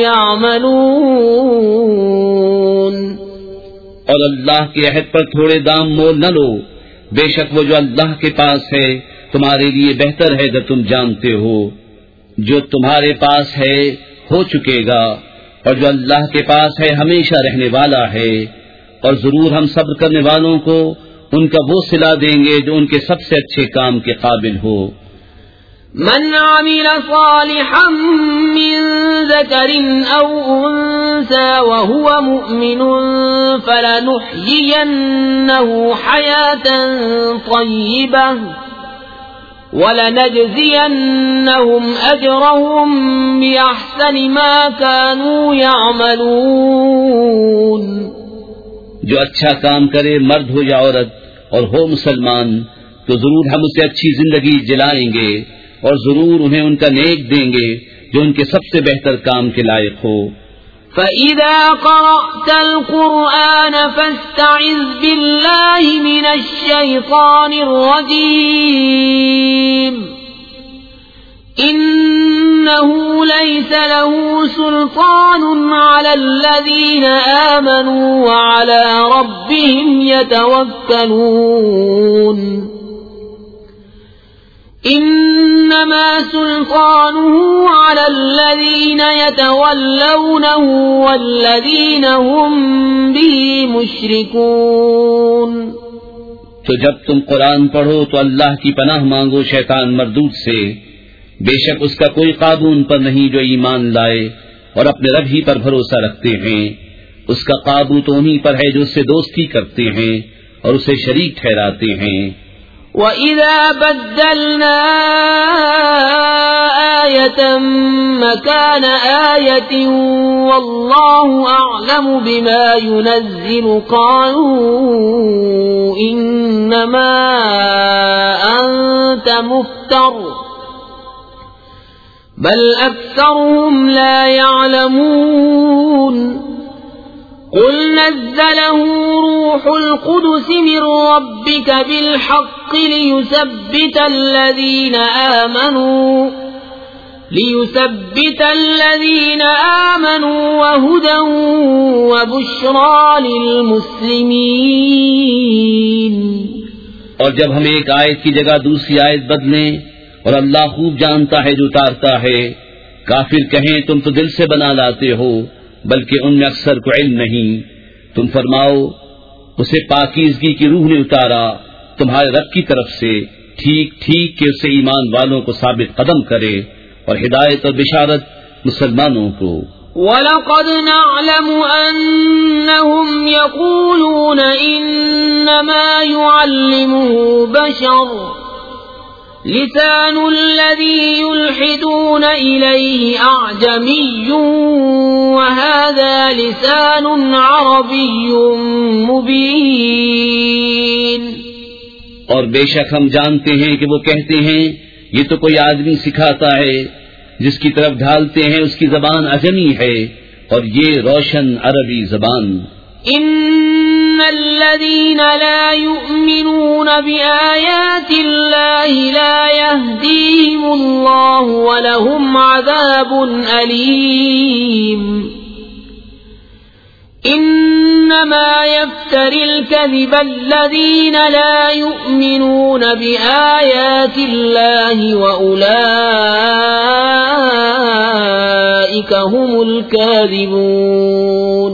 يَعْمَلُونَ۔ اور اللہ کے عہد پر تھوڑے دام مول نہ لو، بے شک وہ جو اللہ کے پاس ہے تمہارے لیے بہتر ہے اگر تم جانتے ہو۔ جو تمہارے پاس ہے ہو چکے گا، اور جو اللہ کے پاس ہے ہمیشہ رہنے والا ہے، اور ضرور ہم صبر کرنے والوں کو ان کا وہ صلہ دیں گے جو ان کے سب سے اچھے کام کے قابل ہو۔ من عمل صالحا من ذکر او انثى وهو مؤمن فلنحيينه حياة طيبة وَلَنَجْزِيَنَّهُمْ أَجْرَهُمْ بِأَحْسَنِ مَا كَانُوا يَعْمَلُونَ۔ جو اچھا کام کرے مرد ہو یا عورت اور ہو مسلمان تو ضرور ہم اسے اچھی زندگی جلائیں گے اور ضرور انہیں ان کا نیک دیں گے جو ان کے سب سے بہتر کام کے لائق ہو۔ فَإِذَا قَرَأْتَ الْقُرْآنَ فَاسْتَعِذْ بِاللَّهِ مِنَ الشَّيْطَانِ الرَّجِيمِ إِنَّهُ لَيْسَ لَهُ سُلْطَانٌ عَلَى الَّذِينَ آمَنُوا وَعَلَى رَبِّهِمْ يَتَوَكَّلُونَ إِنَّمَا سُلْطَانُهُ عَلَى الَّذِينَ يَتَوَلَّوْنَهُ وَالَّذِينَ هُمْ بِهِ مُشْرِكُونَ۔ تو جب تم قرآن پڑھو تو اللہ کی پناہ مانگو شیطان مردود سے، بے شک اس کا کوئی قابو ان پر نہیں جو ایمان لائے اور اپنے رب ہی پر بھروسہ رکھتے ہیں۔ اس کا قابو تو انہی پر ہے جو اس سے دوستی کرتے ہیں اور اسے شریک ٹھہراتے ہیں۔ وَإِذَا بَدَّلْنَا آيَةً مَكَانَ آيَةٍ وَاللَّهُ أَعْلَمُ بِمَا يُنَزِّلُ قَالُوا إِنَّمَا أَنْتَ مُفْتَرٍ بل أكثرهم لا يعلمون قل نزله روح القدس من ربك بالحق ليثبت الذين آمنوا ليثبت الذين آمنوا وهدى وبشرى للمسلمين۔ اور جب ہم ایک آیت کی جگہ دوسری آیت بدلیں اور اللہ خوب جانتا ہے جو اتارتا ہے، کافر کہیں تم تو دل سے بنا لاتے ہو بلکہ ان میں اکثر کو علم نہیں۔ تم فرماؤ اسے پاکیزگی کی روح نے اتارا تمہارے رب کی طرف سے، ٹھیک ٹھیک کہ اسے ایمان والوں کو ثابت قدم کرے اور ہدایت اور بشارت مسلمانوں کو۔ وَلَقَدْ نَعْلَمُ أَنَّهُمْ يَقُولُونَ إِنَّمَا يُعَلِّمُهُ بَشَرٌ لسان الذي يلحدون إليه أعجمي وهذا لسان عربي مبين۔ اور بے شک ہم جانتے ہیں کہ وہ کہتے ہیں یہ تو کوئی آدمی سکھاتا ہے، جس کی طرف ڈھالتے ہیں اس کی زبان عجمی ہے اور یہ روشن عربی زبان۔ إن الذين لا يؤمنون بآيات الله لا يهديهم الله ولهم عذاب أليم۔ إنما يفتري الكذب الذين لا يؤمنون بآيات الله وأولئك هم الكاذبون۔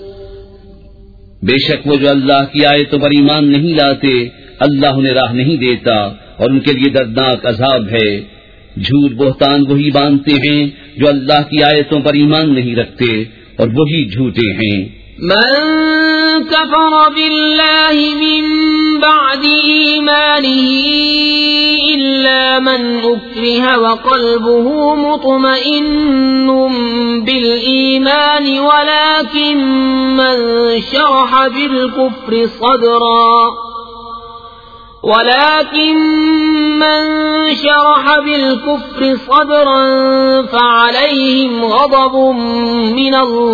بے شک وہ جو اللہ کی آیتوں پر ایمان نہیں لاتے اللہ انہیں راہ نہیں دیتا اور ان کے لیے دردناک عذاب ہے۔ جھوٹ بہتان وہی باندھتے ہیں جو اللہ کی آیتوں پر ایمان نہیں رکھتے اور وہی جھوٹے ہیں۔ من كفر بالله من بعد إيمانه إلا من أكره وقلبه مطمئن بالإيمان ولكن من شرح بالكفر صدرا ولكن من شرح بالكفر صدرا فعليهم غضب من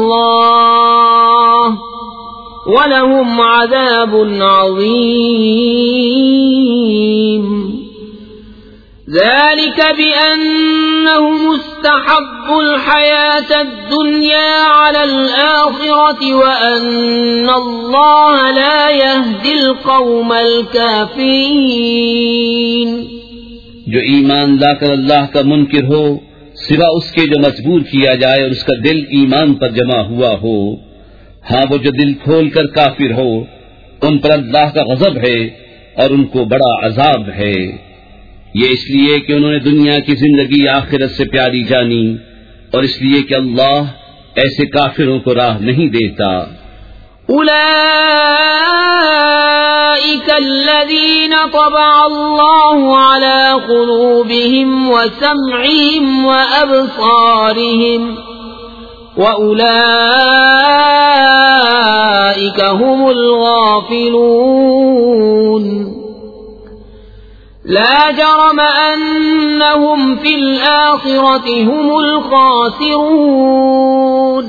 الله وَلَهُمْ عَذَابٌ عَظِيمٌ ذَلِكَ بِأَنَّهُمُ اسْتَحَبُّوا الْحَيَاةَ الدُّنْيَا عَلَى الْآخِرَةِ وَأَنَّ اللَّهَ لَا يَهْدِي الْقَوْمَ الْكَافِرِينَ جو ایمان لا کر اللہ کا منکر ہو سوا اس کے جو مجبور کیا جائے اور اس کا دل ایمان پر جمع ہوا ہو، ہاں وہ جو دل کھول کر کافر ہو ان پر اللہ کا غضب ہے اور ان کو بڑا عذاب ہے۔ یہ اس لیے کہ انہوں نے دنیا کی زندگی آخرت سے پیاری جانی اور اس لیے کہ اللہ ایسے کافروں کو راہ نہیں دیتا۔ أولئك الذين طبع الله على قلوبهم وسمعهم وأبصارهم وأولئك هم الغافلون لا جرم أنهم في الآخرة هم الخاسرون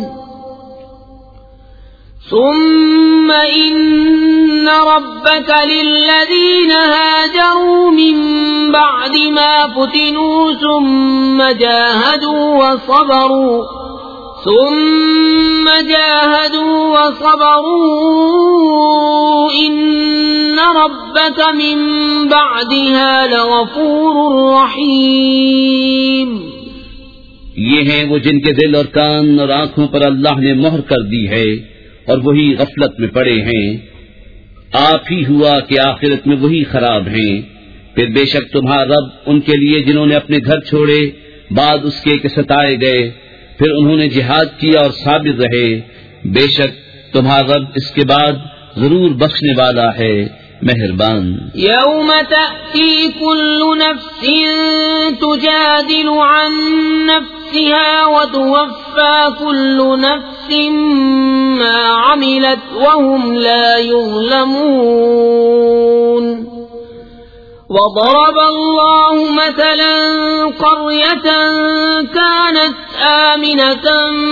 ثم إن ربك للذين هاجروا من بعد ما فتنوا ثم جاهدوا وصبروا ثم جاهدوا وصبروا إن ربك من بعدها لغفور رحيم۔ یہ ہیں وہ جن کے دل اور کان اور آنکھوں پر اللہ نے مہر کر دی ہے اور وہی غفلت میں پڑے ہیں۔ آپ ہی ہوا کہ آخرت میں وہی خراب ہیں۔ پھر بے شک تمہارا رب ان کے لیے جنہوں نے اپنے گھر چھوڑے بعد اس کے کہ ستائے گئے پھر انہوں نے جہاد کیا اور صابر رہے، بے شک تمہارا رب اس کے بعد ضرور بخشنے والا ہے، مہربان۔ یوم تأتی کل نفس تجادل عن نفسها وتوفى كل نفس ما عملت وهم لا يظلمون۔ وضرب الله مثلا قرية كانت آمنة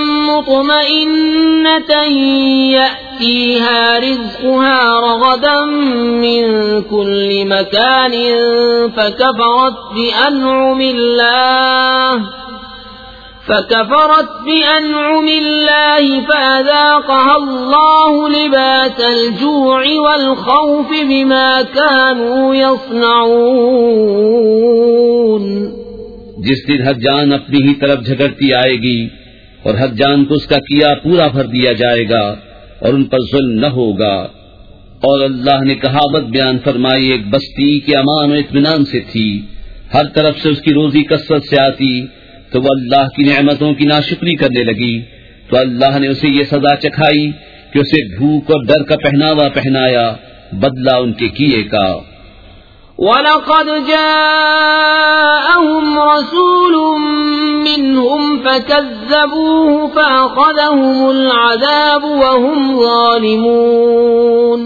مطمئنة يأتيها رزقها رغدا من كل مكان فكفرت بأنعم الله فكفرت بأنعم الله فأذاقها الله لباس الجوع والخوف بما كانوا يصنعون۔ جس دن ہر جان اپنی ہی طرف جھگڑتی آئے گی اور ہر جان کو اس کا کیا پورا بھر دیا جائے گا اور ان پر ظلم نہ ہوگا۔ اور اللہ نے کہاوت بیان فرمائی، ایک بستی کے امان و اطمینان سے تھی، ہر طرف سے اس کی روزی کثرت سے آتی، تو وہ اللہ کی نعمتوں کی ناشکری کرنے لگی تو اللہ نے اسے یہ سزا چکھائی کہ اسے بھوک اور ڈر کا پہناوا پہنایا، بدلہ ان کے کیے کا۔ وَلَقَدْ جَاءَهُمْ رَسُولٌ مِّنْهُمْ فَكَذَّبُوهُ فَأَخَذَهُمُ الْعَذَابُ وَهُمْ ظَالِمُونَ۔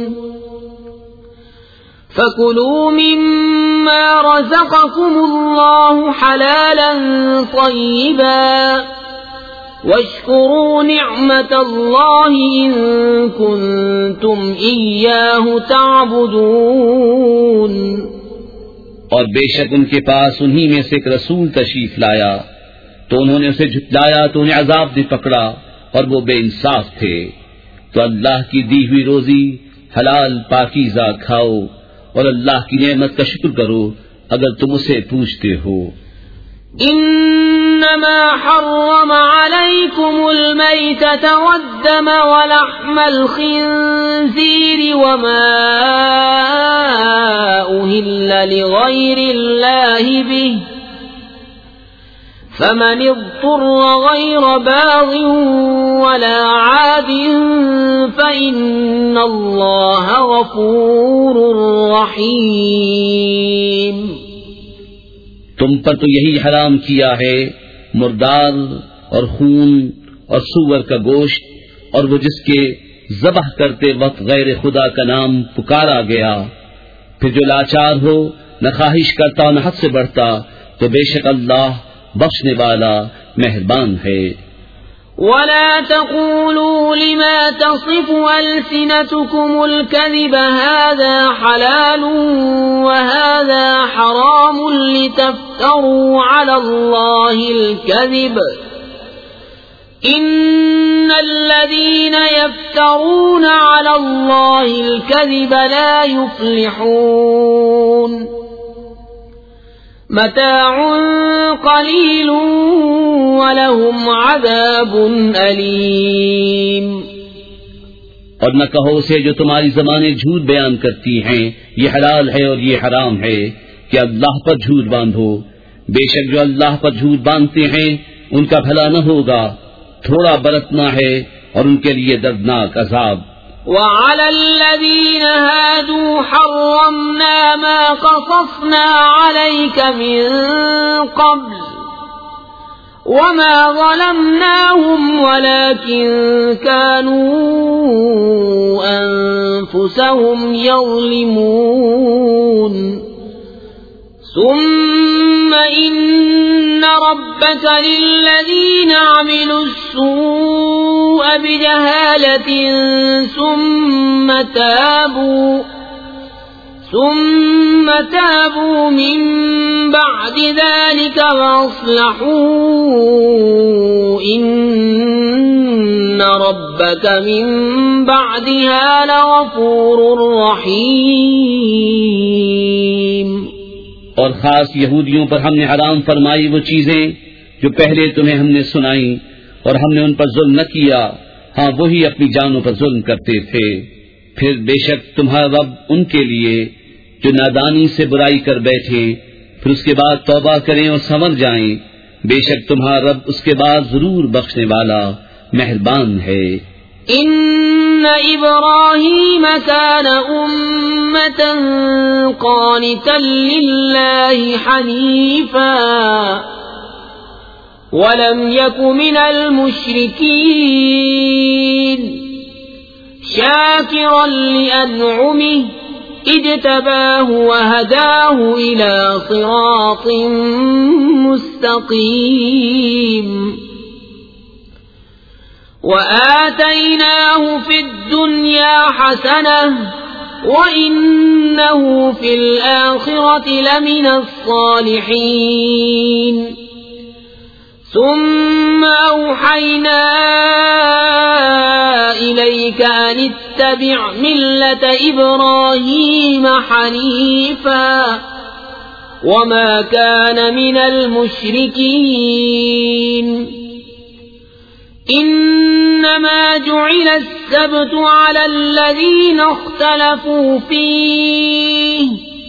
فَكُلُوا مِمَّا رَزَقَكُمُ اللَّهُ حَلَالًا طَيِّبًا وَاشْكُرُوا نِعْمَةَ اللَّهِ إِن كُنتُمْ إِيَّاهُ تَعْبُدُونَ۔ اور بے شک ان کے پاس انہی میں سے ایک رسول تشریف لایا تو انہوں نے اسے جھٹلایا تو انہیں عذاب بھی پکڑا اور وہ بے انصاف تھے۔ تو اللہ کی دی ہوئی روزی حلال پاکیزہ کھاؤ اور اللہ کی نعمت کا شکر کرو اگر تم اسے پوچھتے ہو۔ انما حرم عليكم الميتة والدم ولحم الخنزير وما أهل لغير الله به فمن اضطر غير باغ ولا عاد فإن الله غفور رحيم. تم پر تو یہی حرام کیا ہے مردار اور خون اور سور کا گوشت اور وہ جس کے ذبح کرتے وقت غیر خدا کا نام پکارا گیا. پھر جو لاچار ہو نہ خواہش کرتا نہ حد سے بڑھتا تو بے شک اللہ بخشنے والا مہربان ہے. ولا تقولوا لما تصف ألسنتكم الكذب هذا حلال وهذا حرام لتفتروا على الله الكذب إن الذين يفترون على الله الكذب لا يفلحون. متاع قلیل ولہم عذاب علیم. اور نہ کہو اسے جو تمہاری زبانیں جھوٹ بیان کرتی ہیں یہ حلال ہے اور یہ حرام ہے کہ اللہ پر جھوٹ باندھو. بے شک جو اللہ پر جھوٹ باندھتے ہیں ان کا بھلا نہ ہوگا، تھوڑا برتنا ہے اور ان کے لیے دردناک عذاب. وعلى الذين هادوا حرمنا ما قصصنا عليك من قبل وما ظلمناهم ولكن كانوا أنفسهم يظلمون. ثم إن ربك للذين عملوا السوء بجهالة ثم تابوا ثم تابوا من بعد ذلك وأصلحوا إن ربك من بعدها لغفور رحيم. اور خاص یہودیوں پر ہم نے حرام فرمائی وہ چیزیں جو پہلے تمہیں ہم نے سنائی اور ہم نے ان پر ظلم نہ کیا، ہاں وہی اپنی جانوں پر ظلم کرتے تھے. پھر بے شک تمہارا رب ان کے لیے جو نادانی سے برائی کر بیٹھے پھر اس کے بعد توبہ کریں اور سنور جائیں، بے شک تمہارا رب اس کے بعد ضرور بخشنے والا مہربان ہے. ان ابراہیم کان امة قانتا للہ حنیفا ولم یک من المشرکین شاکرا لانعمه اجتباه وهداه الى صراط مستقیم. وآتيناه في الدنيا حسنة وإنه في الآخرة لمن الصالحين. ثم أوحينا إليك أن اتبع ملة إبراهيم حنيفا وما كان من المشركين. انما جعل السبت على الذين اختلفوا فيه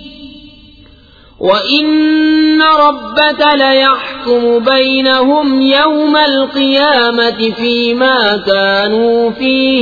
وان ربك ليحكم بينهم يوم القيامة فيما كانوا فيه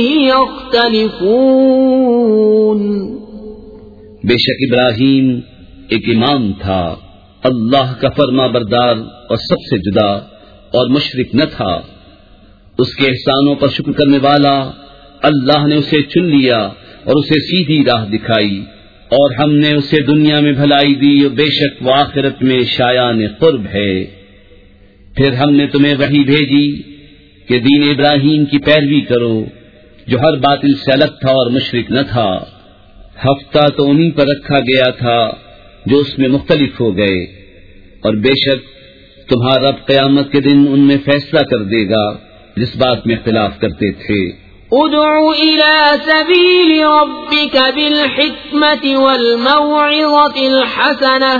يختلفون. بے شک ابراہیم ایک امام تھا، اللہ کا فرما بردار اور سب سے جدا اور مشرک نہ تھا. اس کے احسانوں پر شکر کرنے والا اللہ نے اسے چن لیا اور اسے سیدھی راہ دکھائی، اور ہم نے اسے دنیا میں بھلائی دی اور بے شک وہ آخرت میں شایان قرب ہے. پھر ہم نے تمہیں وحی بھیجی کہ دین ابراہیم کی پیروی کرو جو ہر باطل سے الگ تھا اور مشرک نہ تھا. ہفتہ تو انہی پر رکھا گیا تھا جو اس میں مختلف ہو گئے، اور بے شک تمہارا رب قیامت کے دن ان میں فیصلہ کر دے گا جس بات میں اختلاف کرتے تھے. ادع الى سبيل ربك بالحكمة والموعظة الحسنة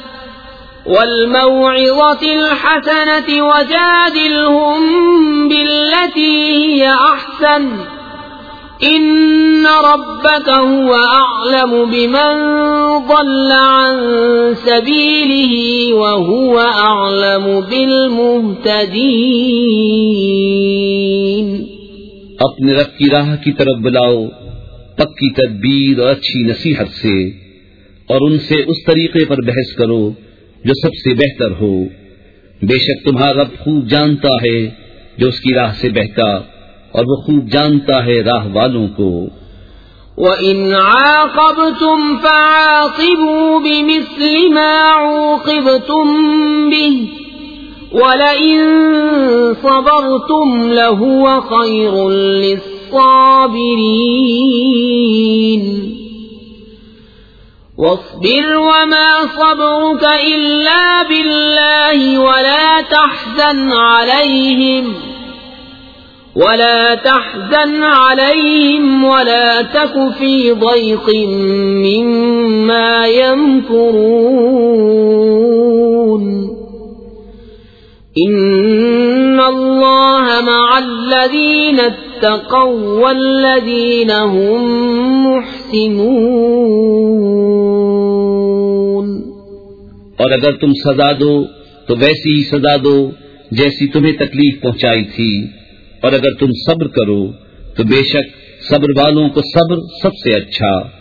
والموعظة الحسنة وجادلهم بالتي هي أحسن إن ربك هو أعلم بمن ضل عن سبيله وهو أعلم بالمهتدين. اپنے رب کی راہ کی طرف بلاؤ پکی تدبیر اور اچھی نصیحت سے، اور ان سے اس طریقے پر بحث کرو جو سب سے بہتر ہو. بے شک تمہارا رب خوب جانتا ہے جو اس کی راہ سے بہتا، اور وہ خوب جانتا ہے راہ والوں کو. وَإِنْ عَاقَبْتُمْ فَعَاقِبُوا بِمِثْلِ مَا عُوقِبْتُمْ بِهِ وَلَئِن صَبَرْتُمْ لَهُوَ خَيْرٌ لِلصَّابِرِينَ. وَاصْبِرْ وَمَا صَبْرُكَ إِلَّا بِاللَّهِ وَلَا تَحْزَنْ عَلَيْهِمْ وَلَا تَحْزَنْ عَلَيْهِمْ وَلَا تَكُ فِي ضَيْقٍ مِّمَّا يَمْكُرُونَ. إِنَّ اللَّهَ مَعَ الَّذِينَ اتَّقَوْا وَالَّذِينَ هُمْ مُحْسِنُونَ. اور اگر تم سزا دو تو ویسی ہی سزا دو جیسی تمہیں تکلیف پہنچائی تھی، اور اگر تم صبر کرو تو بے شک صبر والوں کو صبر سب سے اچھا.